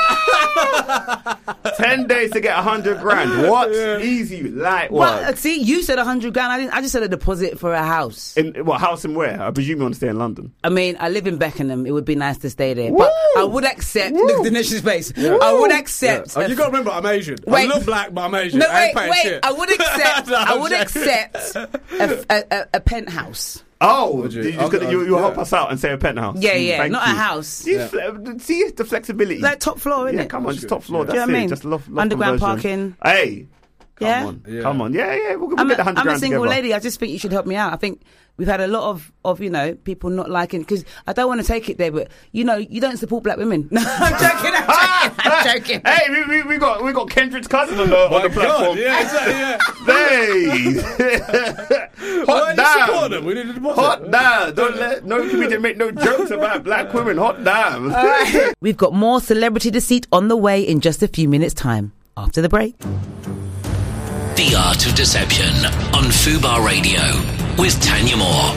Speaker 4: 10 days to get 100 grand. What? Easy, light work.
Speaker 2: Well, see, you said 100 grand. I just said a deposit for a house.
Speaker 4: In what house and where? I presume you want to stay in London.
Speaker 2: I mean, I live in Beckenham. It would be nice to stay there. But I would accept the nation's face. I would accept.
Speaker 3: Oh, you got to remember, I'm Asian.
Speaker 2: Wait.
Speaker 3: I look black, but I'm Asian.
Speaker 2: No,
Speaker 3: I ain't
Speaker 2: wait.
Speaker 3: paying shit.
Speaker 2: I would accept.
Speaker 3: No,
Speaker 2: I
Speaker 3: I'm
Speaker 2: would
Speaker 3: joking.
Speaker 2: accept a penthouse.
Speaker 4: Oh,
Speaker 3: Would you?
Speaker 4: you
Speaker 3: Yeah.
Speaker 4: help us out and say a penthouse.
Speaker 2: Yeah,
Speaker 4: Thank
Speaker 2: not
Speaker 4: you.
Speaker 2: a house.
Speaker 4: See the flexibility.
Speaker 2: Like top floor, isn't
Speaker 4: yeah,
Speaker 2: it?
Speaker 4: come on, just top floor.
Speaker 2: Do
Speaker 4: That's
Speaker 2: you know what I
Speaker 4: it.
Speaker 2: mean?
Speaker 4: Just love
Speaker 2: Underground
Speaker 4: conversion.
Speaker 2: parking.
Speaker 4: Hey, come
Speaker 2: Yeah?
Speaker 4: on,
Speaker 3: Yeah.
Speaker 4: come on. Yeah. We'll
Speaker 2: I'm
Speaker 4: get the 100
Speaker 2: a
Speaker 4: grand
Speaker 2: single
Speaker 4: together.
Speaker 2: lady. I just think you should help me out. I think we've had a lot of people not liking, because I don't want to take it there, but you don't support black women. No, I'm joking. I'm joking.
Speaker 4: Hey, we got Kendrick's cousin on the
Speaker 3: My
Speaker 4: platform.
Speaker 3: God, yeah, exactly, yeah.
Speaker 4: Hey,
Speaker 3: Why
Speaker 4: hot
Speaker 3: did you support them?
Speaker 4: damn.
Speaker 3: We need a deposit.
Speaker 4: Hot damn. Don't let no comedian make no jokes about black women. Hot damn.
Speaker 2: We've got more Celebrity Deceit on the way in just a few minutes' time. After the break.
Speaker 1: The Art of Deception on Fubar Radio with Tanya Moore.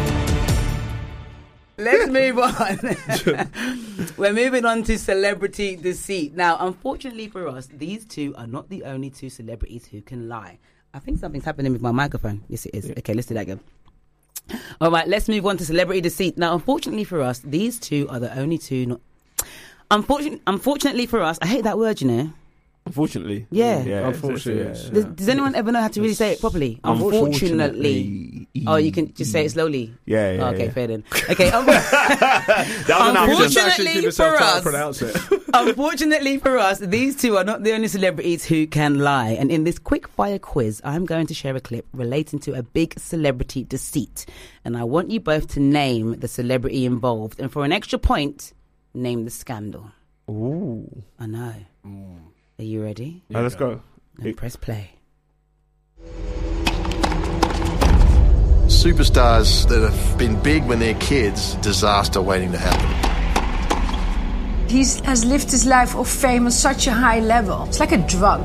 Speaker 2: Let's move on. We're moving on to Celebrity Deceit. Now, unfortunately for us, these two are not the only two celebrities who can lie. I think something's happening with my microphone. Yes, it is. Okay, let's do that again. All right, let's move on to Celebrity Deceit. Now, unfortunately for us, these two are the only two not... Unfortunately for us, I hate that word, you know.
Speaker 4: Unfortunately.
Speaker 2: Yeah.
Speaker 3: Unfortunately,
Speaker 4: it's-
Speaker 3: yeah.
Speaker 2: Does anyone ever know how to really say it properly? Unfortunately. Oh, you can just say it slowly?
Speaker 4: Yeah, yeah,
Speaker 2: Oh, okay,
Speaker 4: yeah.
Speaker 2: fair then. Okay,
Speaker 4: That was an option.
Speaker 2: Unfortunately
Speaker 3: Give yourself
Speaker 2: for
Speaker 3: time to
Speaker 2: us-
Speaker 3: pronounce it.
Speaker 2: unfortunately for us, these two are not the only celebrities who can lie. And in this quick fire quiz, I'm going to share a clip relating to a big celebrity deceit. And I want you both to name the celebrity involved. And for an extra point, name the scandal.
Speaker 4: Ooh.
Speaker 2: I know. Are you ready?
Speaker 4: Let's go.
Speaker 2: Then press play.
Speaker 5: superstars that have been big when they're kids, disaster waiting to happen.
Speaker 6: He has lived his life of fame on such a high level. It's like a drug.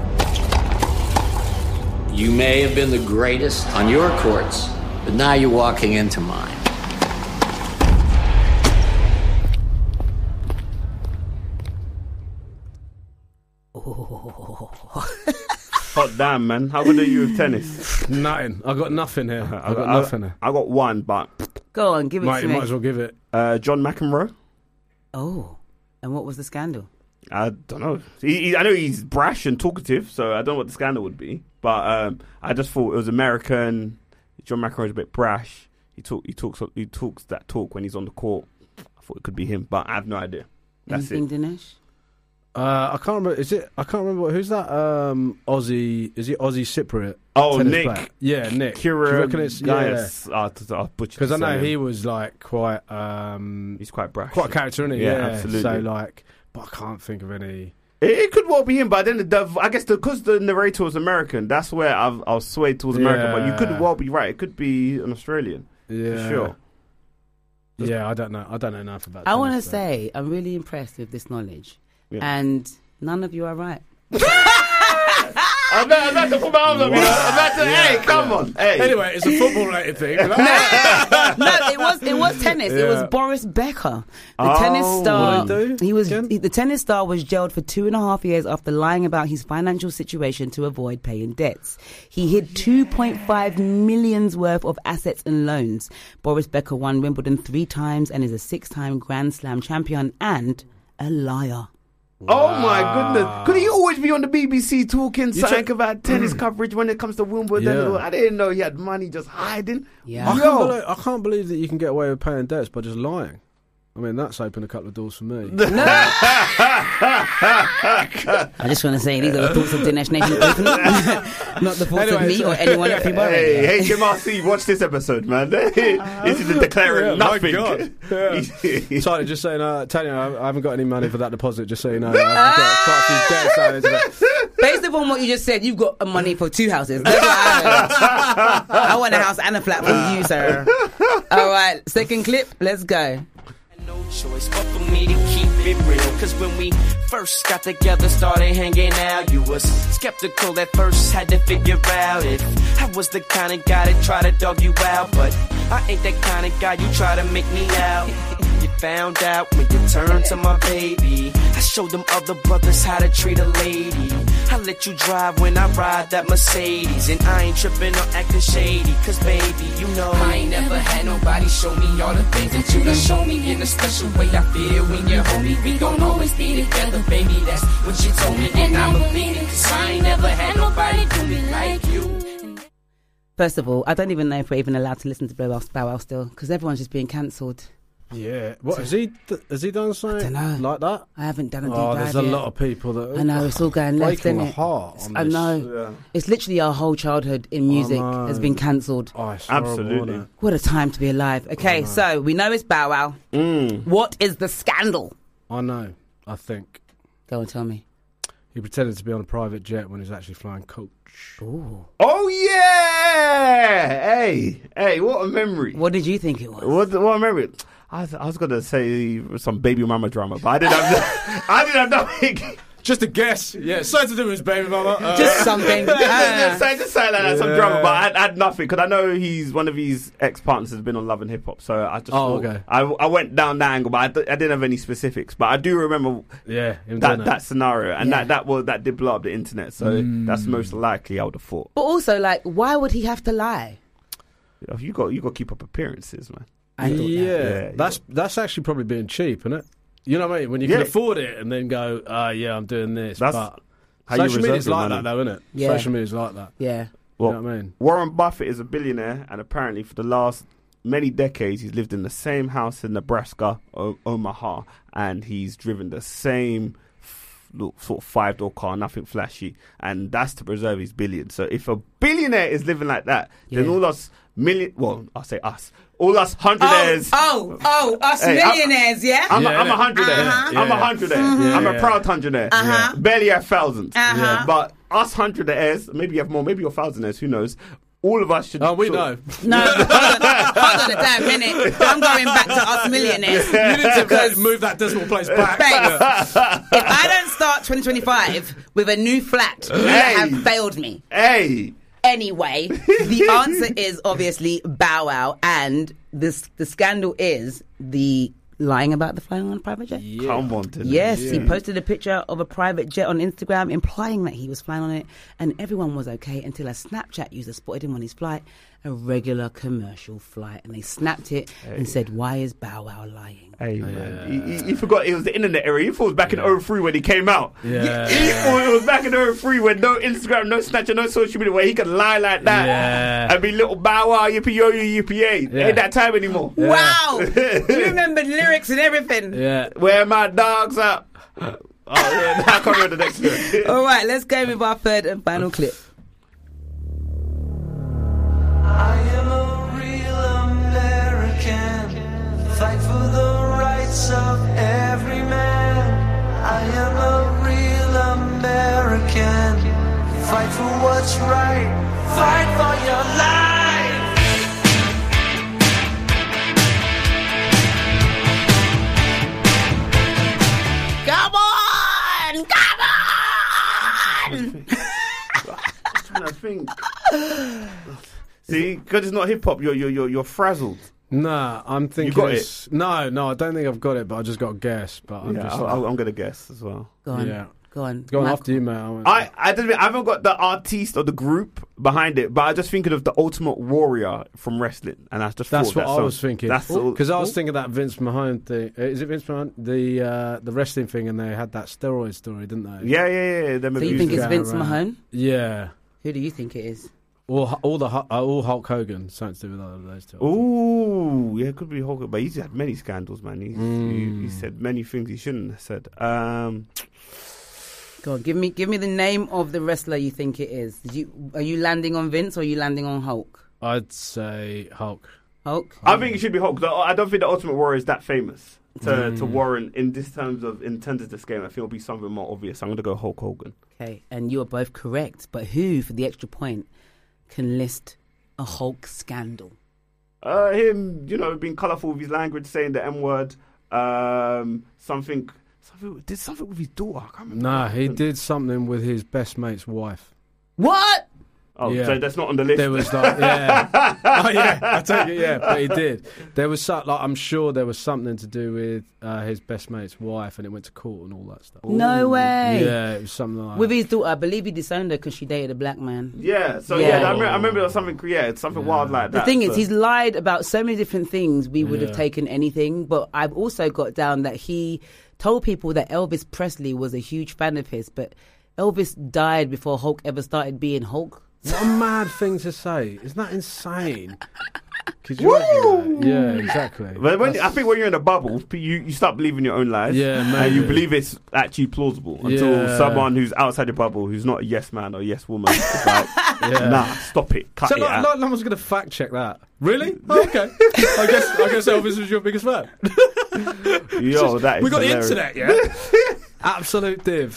Speaker 7: You may have been the greatest on your courts, but now you're walking into mine.
Speaker 4: Hot damn, man. How good are you with tennis?
Speaker 3: Nothing. I got nothing here. I
Speaker 4: got one, but
Speaker 2: Go on, give it to
Speaker 3: you
Speaker 2: me.
Speaker 3: might as well give it.
Speaker 4: John McEnroe.
Speaker 2: Oh, and what was the scandal?
Speaker 4: I don't know. I know he's brash and talkative, so I don't know what the scandal would be. But I just thought it was American. John McEnroe's a bit brash. He talks that talk when he's on the court. I thought it could be him, but I have no idea. That's
Speaker 2: Anything,
Speaker 4: it.
Speaker 2: Dinesh?
Speaker 3: I can't remember. I can't remember who's that. Aussie. Is it Aussie Cypriot?
Speaker 4: Oh,
Speaker 3: tennis
Speaker 4: Nick.
Speaker 3: player? Yeah, Nick.
Speaker 4: Kira.
Speaker 3: Do you reckon it's
Speaker 4: Yes.
Speaker 3: Because I know he was like quite.
Speaker 4: He's quite brash.
Speaker 3: Quite a character, isn't he?
Speaker 4: Yeah, absolutely.
Speaker 3: So like, but I can't think of any.
Speaker 4: It could well be him, but then I guess because the narrator was American, that's where I'll sway towards American. But you could well be right. It could be an Australian.
Speaker 3: Yeah,
Speaker 4: for sure.
Speaker 3: Yeah, I don't know. I don't know enough about.
Speaker 2: I want to say I'm really impressed with this knowledge, and none of you are right.
Speaker 4: I'm about to put my arms up. Hey, come on. Hey.
Speaker 3: Anyway, it's a football-related thing.
Speaker 2: No, it was tennis. It was Boris Becker, the tennis star.
Speaker 3: What did he do?
Speaker 2: The tennis star was jailed for 2.5 years after lying about his financial situation to avoid paying debts. He hid 2.5 million's worth of assets and loans. Boris Becker won Wimbledon 3 times and is a 6-time Grand Slam champion and a liar.
Speaker 4: Oh my goodness! Could he always be on the BBC talking something about tennis coverage when it comes to Wimbledon?
Speaker 3: Yeah.
Speaker 4: I didn't know he had money just hiding.
Speaker 2: Yeah.
Speaker 3: I can't believe that you can get away with paying debts by just lying. I mean, that's opened a couple of doors for me.
Speaker 2: I just want to say these are the thoughts of Dinesh Nation Open, not the thoughts of me or anyone at Fubar Radio.
Speaker 4: Hey, HMRC, watch this episode, man. This is declaring nothing.
Speaker 3: My God. Sorry, just saying, Tanya, I haven't got any money for that deposit, just so you know. I've got quite a few debts out into that.
Speaker 2: Based upon what you just said, you've got money for 2 houses. That's what I heard. I want a house and a flat for you, sir. All right, second clip, let's go.
Speaker 8: No choice but for me to keep it real. Cause when we first got together, started hanging out, you was skeptical at first, had to figure out if I was the kind of guy that try to dog you out. But I ain't that kind of guy you try to make me out. You found out when you turned to my baby. I showed them other brothers how to treat a lady. I let you drive when I ride that Mercedes. And I ain't tripping or acting shady. Cause baby, you know I ain't never had nobody show me all the things that you done show me. In a special way I feel when you're home. We gon' always be together, baby. That's what you told me. And I believe it. Cause I ain't never had nobody do me like you.
Speaker 2: First of all, I don't even know if we're even allowed to listen to Bow Wow still, because everyone's just being cancelled.
Speaker 3: Yeah. What, has he done something like that?
Speaker 2: I haven't done a deep
Speaker 3: dive
Speaker 2: dive
Speaker 3: there's a
Speaker 2: yet.
Speaker 3: lot of people that...
Speaker 2: I know, it's all going left,
Speaker 3: breaking
Speaker 2: isn't
Speaker 3: my
Speaker 2: it?
Speaker 3: heart on
Speaker 2: I
Speaker 3: this.
Speaker 2: know.
Speaker 4: Yeah.
Speaker 2: It's literally our whole childhood in music
Speaker 3: know.
Speaker 2: has been cancelled.
Speaker 3: Oh, it's
Speaker 4: Absolutely.
Speaker 3: horrible, isn't it?
Speaker 2: What a time to be alive. Okay, so we know it's Bow Wow. What is the scandal?
Speaker 3: I know, I think.
Speaker 2: Go and tell me.
Speaker 3: He pretended to be on a private jet when he was actually flying coach.
Speaker 2: Ooh.
Speaker 4: Oh yeah! Hey, what a memory.
Speaker 2: What did you think it was?
Speaker 4: What a memory. I was gonna say some baby mama drama, but I didn't have nothing.
Speaker 3: Just a guess. Yeah, something to do with his baby mama.
Speaker 2: Just something.
Speaker 4: Just say like that, some drama, but I had nothing because I know one of his ex-partners has been on Love and Hip Hop, so I just thought,
Speaker 3: okay.
Speaker 4: I went down that angle, but I didn't have any specifics. But I do remember that scenario, and that did blow up the internet. So that's most likely I would have thought.
Speaker 2: But also, like, why would he have to lie?
Speaker 4: You got to keep up appearances, man.
Speaker 2: I thought that.
Speaker 3: That's actually probably being cheap, isn't it? You know what I mean? When you can afford it and then go, yeah, I'm doing this.
Speaker 4: That's
Speaker 3: but
Speaker 4: how you
Speaker 3: social media's
Speaker 4: reserve
Speaker 3: like
Speaker 4: your
Speaker 3: that, though, isn't it?
Speaker 2: Yeah.
Speaker 3: Social media's like that.
Speaker 2: Yeah.
Speaker 4: Well,
Speaker 3: you know what I mean?
Speaker 4: Warren Buffett is a billionaire, and apparently for the last many decades, he's lived in the same house in Nebraska, Omaha, and he's driven the same sort of 5-door car, nothing flashy, and that's to preserve his billions. So if a billionaire is living like that, then all us I'll say us. All us hundredaires.
Speaker 2: Us millionaires, yeah?
Speaker 4: I'm a hundredaire. I'm a hundredaire. I'm a proud hundredaire. Barely have thousands. But us hundredaires, maybe you have more, maybe you're thousandaires, who knows? All of us should...
Speaker 3: Oh, we know.
Speaker 2: No, a damn minute. I'm going back to Us Millionaires.
Speaker 3: You need to move that decimal place back.
Speaker 2: Babes, if I don't start 2025 with a new flat, you have failed me.
Speaker 4: Hey.
Speaker 2: Anyway, the answer is obviously Bow Wow, and the scandal is the lying about the flying on a private jet.
Speaker 4: Yeah. Come on,
Speaker 2: yes, he posted a picture of a private jet on Instagram implying that he was flying on it, and everyone was okay until a Snapchat user spotted him on his flight, a regular commercial flight, and they snapped it and said, "Why is Bow Wow lying?"
Speaker 4: Hey, man. He forgot it was the internet era. He thought it was back in 03 when he came out.
Speaker 3: Yeah.
Speaker 4: He thought it was back in 03 when no Instagram, no Snapchat, no social media, where he could lie like that and be little Bow Wow, yippee yo yo, yippee yay. Ain't that time anymore.
Speaker 2: Yeah. Wow! You remember lyrics and everything.
Speaker 3: Yeah.
Speaker 4: Where my dogs at? Oh, yeah. I can't remember the next one.
Speaker 2: All right, let's go with our third and final clip.
Speaker 9: I am a real American, fight for the rights of every man. I am a real American, fight for what's right, fight for your life.
Speaker 2: Come on!
Speaker 4: I think. See, because it's not hip hop, you're frazzled.
Speaker 3: Nah, I'm thinking.
Speaker 4: You got it?
Speaker 3: No, I don't think I've got it, but I just got a guess. But I'm
Speaker 4: I'm going to guess as well.
Speaker 2: Go on.
Speaker 3: Yeah.
Speaker 2: Go on.
Speaker 3: Go on after you, mate.
Speaker 4: I haven't got the artiste or the group behind it, but I just thinking of the Ultimate Warrior from wrestling, and that's
Speaker 3: what I was thinking. Because I was
Speaker 4: thinking
Speaker 3: thinking that Vince Mahone thing. Is it Vince Mahone? The wrestling thing, and they had that steroid story, didn't they?
Speaker 4: Yeah.
Speaker 2: So you think it's Vince Mahone?
Speaker 3: Yeah.
Speaker 2: Who do you think it is?
Speaker 3: All Hulk Hogan, something to do with all of those two.
Speaker 4: Ooh, yeah, it could be Hulk, but he's had many scandals, man. He said many things he shouldn't have said.
Speaker 2: Go on, give me the name of the wrestler you think it is. Are you landing on Vince or are you landing on Hulk?
Speaker 3: I'd say Hulk.
Speaker 2: Hulk?
Speaker 4: I think it should be Hulk. I don't think the Ultimate Warrior is that famous to warrant in terms of this game. I think it'll be something more obvious. I'm going to go Hulk Hogan.
Speaker 2: Okay, and you are both correct. But who, for the extra point, can list a Hulk scandal?
Speaker 4: Him, being colourful with his language, saying the M word, something did something with his daughter. I can't remember.
Speaker 3: Nah, he did something with his best mate's wife.
Speaker 2: What?
Speaker 4: Oh, yeah. So that's not on the list.
Speaker 3: There was I take it, but he did. There was I'm sure there was something to do with his best mate's wife, and it went to court and all that stuff.
Speaker 2: No way.
Speaker 3: Yeah, it was something like
Speaker 2: with his daughter. I believe he disowned her because she dated a black man.
Speaker 4: Yeah. So I remember there was something. Yeah, it's something wild like that.
Speaker 2: The thing is, he's lied about so many different things. We would have taken anything, but I've also got down that he told people that Elvis Presley was a huge fan of his, but Elvis died before Hulk ever started being Hulk.
Speaker 3: What a mad thing to say. Isn't that insane? Could you imagine that? Yeah, exactly.
Speaker 4: But I think when you're in a bubble, you start believing your own lies.
Speaker 3: Yeah, maybe.
Speaker 4: And you believe it's actually plausible until someone who's outside your bubble, who's not a yes man or a yes woman, is like, nah, stop it, cut it out.
Speaker 3: No one's going to fact check that. Really? Oh, okay. I guess Elvis was your biggest fan.
Speaker 4: Yo, that is
Speaker 3: we got
Speaker 4: hilarious.
Speaker 3: the internet, yeah? Absolute div.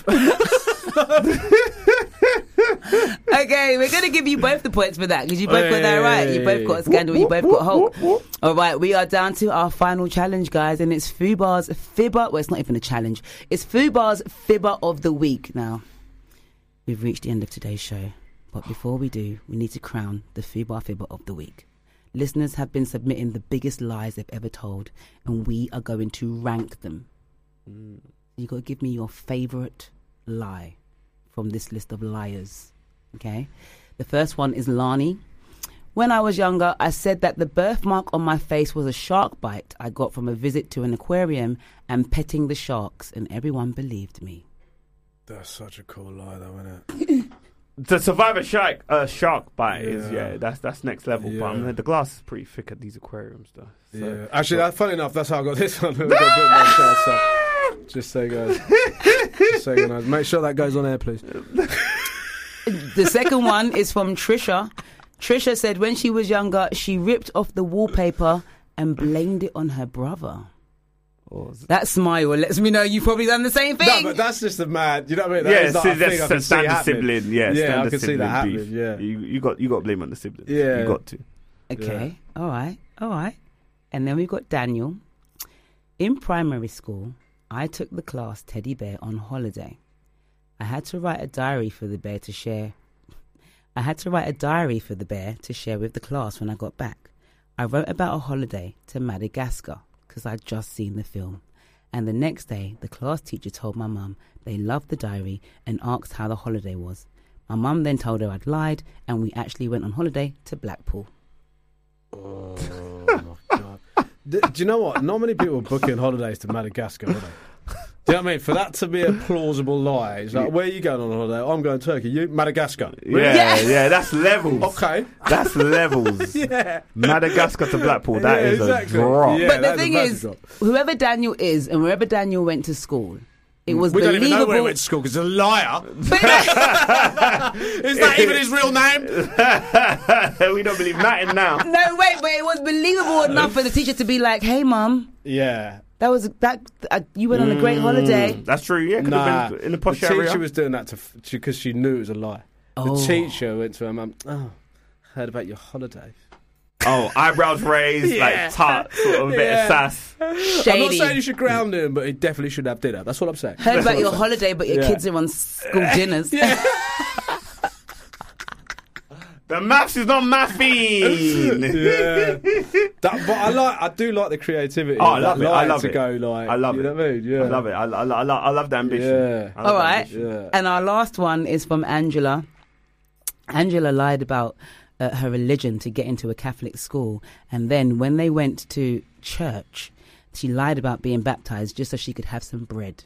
Speaker 2: Okay, we're going to give you both the points for that because you both got that right. You both got a scandal, you both got Hulk. All right, we are down to our final challenge, guys, and it's Fubar's Fibber. Well, it's not even a challenge. It's Fubar's Fibber of the Week. Now, we've reached the end of today's show, but before we do, we need to crown the Fubar Fibber of the Week. Listeners have been submitting the biggest lies they've ever told, and we are going to rank them. You got to give me your favourite lie from this list of liars. Okay, the first one is Lani. When I was younger, I said that the birthmark on my face was a shark bite I got from a visit to an aquarium and petting the sharks, and everyone believed me.
Speaker 3: That's such a cool lie, though, isn't it?
Speaker 4: To survive a shark bite is that's next level. Yeah. But I mean, the glass is pretty thick at these aquariums, though. So.
Speaker 3: Yeah, actually, funny enough, that's how I got this one. Got a bit of my shot, so just so guys, make sure that goes on air, please.
Speaker 2: The second one is from Trisha. Trisha said when she was younger, she ripped off the wallpaper and blamed it on her brother. That smile lets me know you've probably done the same thing.
Speaker 3: No, but that's just a mad. You know what I mean?
Speaker 4: That's standard sibling.
Speaker 3: Yeah, I can see that happening.
Speaker 4: Yeah, you got to blame on the sibling.
Speaker 3: Yeah,
Speaker 4: you got to.
Speaker 2: Okay, all right. And then we've got Daniel. In primary school, I took the class teddy bear on holiday. I had to write a diary for the bear to share. with the class when I got back. I wrote about a holiday to Madagascar because I'd just seen the film. And the next day, the class teacher told my mum they loved the diary and asked how the holiday was. My mum then told her I'd lied, and we actually went on holiday to Blackpool.
Speaker 3: Oh, my God. Do you know what? Not many people are booking holidays to Madagascar, are they? Do you know what I mean? For that to be a plausible lie, it's like, where are you going on holiday? I'm going to Turkey. You? Madagascar.
Speaker 4: Yeah, that's levels.
Speaker 3: Okay.
Speaker 4: That's levels.
Speaker 3: Yeah.
Speaker 4: Madagascar to Blackpool, that is
Speaker 3: exactly.
Speaker 4: a drop.
Speaker 3: Yeah,
Speaker 2: but the thing is, whoever Daniel is and wherever Daniel went to school, it was
Speaker 3: we
Speaker 2: believable.
Speaker 3: don't even know where he went to school because he's a liar. Is that even his real name?
Speaker 4: We don't believe nothing now.
Speaker 2: No, wait, but it was believable enough for the teacher to be like, hey, Mum.
Speaker 3: Yeah.
Speaker 2: That was you went on a great holiday.
Speaker 4: That's true. Yeah, could have been in the posh area.
Speaker 3: The teacher was doing that because she knew it was a lie. The teacher went to her mum. Oh, heard about your holiday.
Speaker 4: Oh, eyebrows raised, like tart, sort of a bit of sass.
Speaker 2: Shady.
Speaker 3: I'm not saying you should ground him, but he definitely should have dinner. That's what I'm saying.
Speaker 2: Heard about your holiday, but your kids are on school dinners.
Speaker 3: Yeah.
Speaker 4: The maths is not mathing.
Speaker 3: Yeah. But I do like the creativity.
Speaker 4: Oh, I love it. I love
Speaker 3: to
Speaker 4: it.
Speaker 3: Go like,
Speaker 4: I love
Speaker 3: you
Speaker 4: it.
Speaker 3: know what I mean? Yeah.
Speaker 4: I love it. I love the ambition.
Speaker 3: Yeah.
Speaker 4: I love
Speaker 2: All
Speaker 4: the
Speaker 2: right.
Speaker 4: ambition.
Speaker 3: Yeah.
Speaker 2: And our last one is from Angela. Angela lied about her religion to get into a Catholic school. And then when they went to church, she lied about being baptized just so she could have some bread.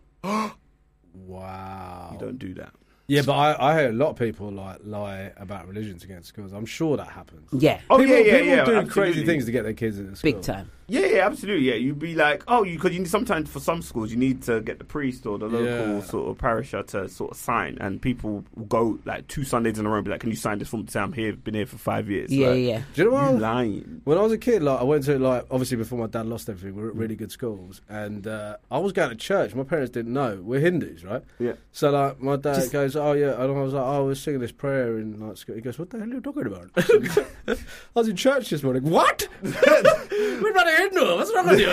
Speaker 3: Wow.
Speaker 4: You don't do that.
Speaker 3: Yeah, but I hear a lot of people lie about religion to get into schools. I'm sure that happens.
Speaker 2: Yeah.
Speaker 4: Oh,
Speaker 3: People
Speaker 4: yeah.
Speaker 3: do
Speaker 4: Absolutely.
Speaker 3: crazy things to get their kids into school.
Speaker 2: Big time.
Speaker 4: Yeah, absolutely. Yeah, you'd be like, because you sometimes for some schools you need to get the priest or the local sort of parisher to sort of sign, and people will go like 2 Sundays in a row and be like, "Can you sign this form to say I'm here? Been here for 5 years."
Speaker 2: Yeah,
Speaker 4: like,
Speaker 2: yeah.
Speaker 3: Do you know what?
Speaker 4: You lying.
Speaker 3: When I was a kid, I went to obviously before my dad lost everything, we were at really good schools, and I was going to church. My parents didn't know we're Hindus, right?
Speaker 4: Yeah.
Speaker 3: So my dad goes, "Oh yeah," and I was like, "Oh, we're singing this prayer in school." He goes, "What the hell are you talking about?" I was in church this morning. What? We're not a Hindu. What's wrong with you?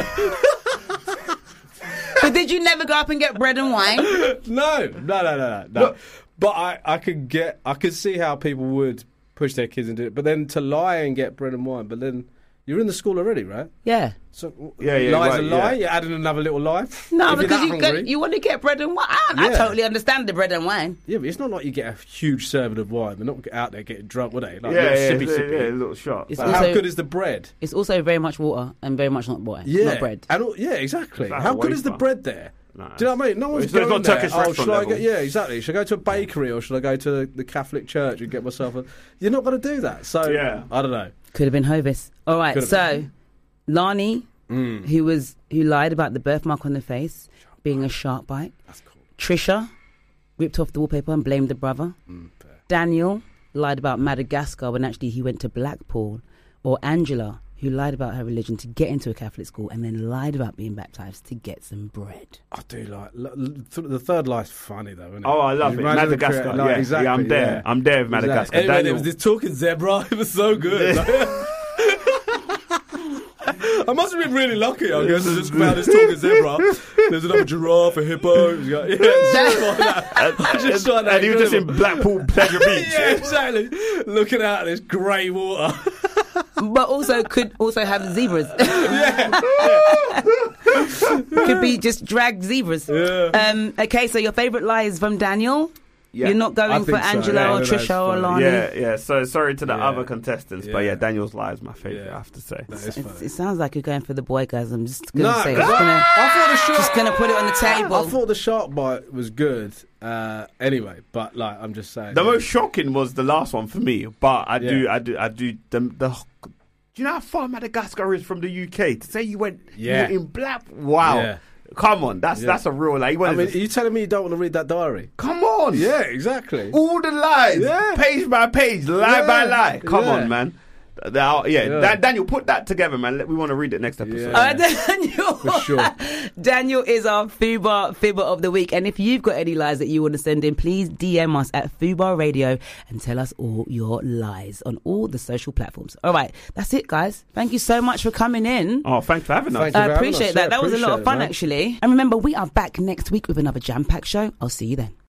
Speaker 2: But did you never go up and get bread and wine?
Speaker 3: No. But I could see how people would push their kids into it. But then to lie and get bread and wine, but then you're in the school already, right?
Speaker 2: Yeah.
Speaker 3: So
Speaker 4: Yeah,
Speaker 3: lie's
Speaker 4: right,
Speaker 3: a lie.
Speaker 4: yeah.
Speaker 3: You're adding another little lie.
Speaker 2: No,
Speaker 3: If you're
Speaker 2: because
Speaker 3: that hungry.
Speaker 2: you want to get bread and wine. I
Speaker 3: Yeah.
Speaker 2: totally understand the bread and wine.
Speaker 3: Yeah, but it's not like you get a huge serving of wine. They're not out there getting drunk, would they? Like
Speaker 4: Yeah,
Speaker 3: sippy.
Speaker 4: a little shot.
Speaker 2: It's
Speaker 3: But how
Speaker 2: also-
Speaker 3: good is the bread?
Speaker 2: It's also very much water and very much not water.
Speaker 3: Yeah,
Speaker 2: Not bread.
Speaker 3: And exactly.
Speaker 4: It's like
Speaker 3: How
Speaker 4: a
Speaker 3: good is the
Speaker 4: wafer.
Speaker 3: bread there?
Speaker 4: Nah.
Speaker 3: Do you know what I mean? No one's
Speaker 4: It's not
Speaker 3: going there.
Speaker 4: Turkish restaurant
Speaker 3: should I
Speaker 4: level.
Speaker 3: go? Yeah, exactly. Should I go to a bakery or should I go to the Catholic church and get myself a? You're not going to do that. So
Speaker 4: Yeah.
Speaker 3: I don't know.
Speaker 2: Could have been Hovis. All right,
Speaker 3: Could have
Speaker 2: so Lani, who lied about the birthmark on the face being a shark bite.
Speaker 3: That's cool.
Speaker 2: Trisha ripped off the wallpaper and blamed the brother.
Speaker 3: Fair.
Speaker 2: Daniel lied about Madagascar when actually he went to Blackpool. Or Angela, who lied about her religion to get into a Catholic school and then lied about being baptised to get some bread.
Speaker 3: I do like the third lie's funny though, isn't it?
Speaker 4: Oh, I love it.
Speaker 3: Imagine the
Speaker 4: Madagascar.
Speaker 3: like,
Speaker 4: Yeah,
Speaker 3: exactly.
Speaker 4: yeah, I'm there.
Speaker 3: Yeah.
Speaker 4: I'm there with Madagascar.
Speaker 3: Anyway, there
Speaker 4: Daniel.
Speaker 3: was this talking zebra. It was so good. I must have been really lucky, I guess. I just found this talking zebra. There's another giraffe, a hippo. It was like, I just find that
Speaker 4: And he was just in
Speaker 3: incredible.
Speaker 4: Blackpool Pleasure Beach.
Speaker 3: Yeah, exactly. Looking out at this grey water.
Speaker 2: But also could also have zebras. Could be just dragged zebras.
Speaker 3: Yeah.
Speaker 2: Okay, so your favourite lie is from Daniel?
Speaker 4: Yeah.
Speaker 2: You're not
Speaker 3: I
Speaker 2: going for
Speaker 3: think so.
Speaker 2: Angela
Speaker 3: Yeah,
Speaker 2: or
Speaker 3: that's
Speaker 2: Trisha or
Speaker 3: fine.
Speaker 2: Lani?
Speaker 4: Yeah. So sorry to the
Speaker 3: Yeah.
Speaker 4: other contestants, but
Speaker 3: Yeah.
Speaker 4: yeah, Daniel's lie is my favourite,
Speaker 3: Yeah.
Speaker 4: I have to say.
Speaker 3: That is funny.
Speaker 2: It sounds like you're going for the boy, guys. I'm just going to
Speaker 3: No,
Speaker 2: say it.
Speaker 3: I thought the shark.
Speaker 2: Just going to put it on the
Speaker 3: I
Speaker 2: table.
Speaker 3: thought the shark bite was good. Anyway, but I'm just saying.
Speaker 4: The most shocking was the last one for me, but I do. Do you know how far Madagascar is from the UK? To say you went you were in Black, wow.
Speaker 3: Yeah.
Speaker 4: Come on, that's a real lie.
Speaker 3: I mean, are you telling me you don't want to read that diary?
Speaker 4: Come on,
Speaker 3: Yeah, exactly.
Speaker 4: all the lies,
Speaker 3: Yeah.
Speaker 4: page by page, lie by lie. Come
Speaker 3: Yeah.
Speaker 4: on, man. Daniel, put that together, man. We want to read it next episode.
Speaker 2: Daniel.
Speaker 3: For sure.
Speaker 2: Daniel is our Fubar Fibber of the week. And if you've got any lies that you want to send in, please DM us at Fubar Radio and tell us all your lies on all the social platforms. All right, that's it, guys. Thank you so much for coming in.
Speaker 4: Oh, thanks for having us.
Speaker 2: I appreciate that. That was a lot of fun, actually. And remember, we are back next week with another jam-packed show. I'll see you then.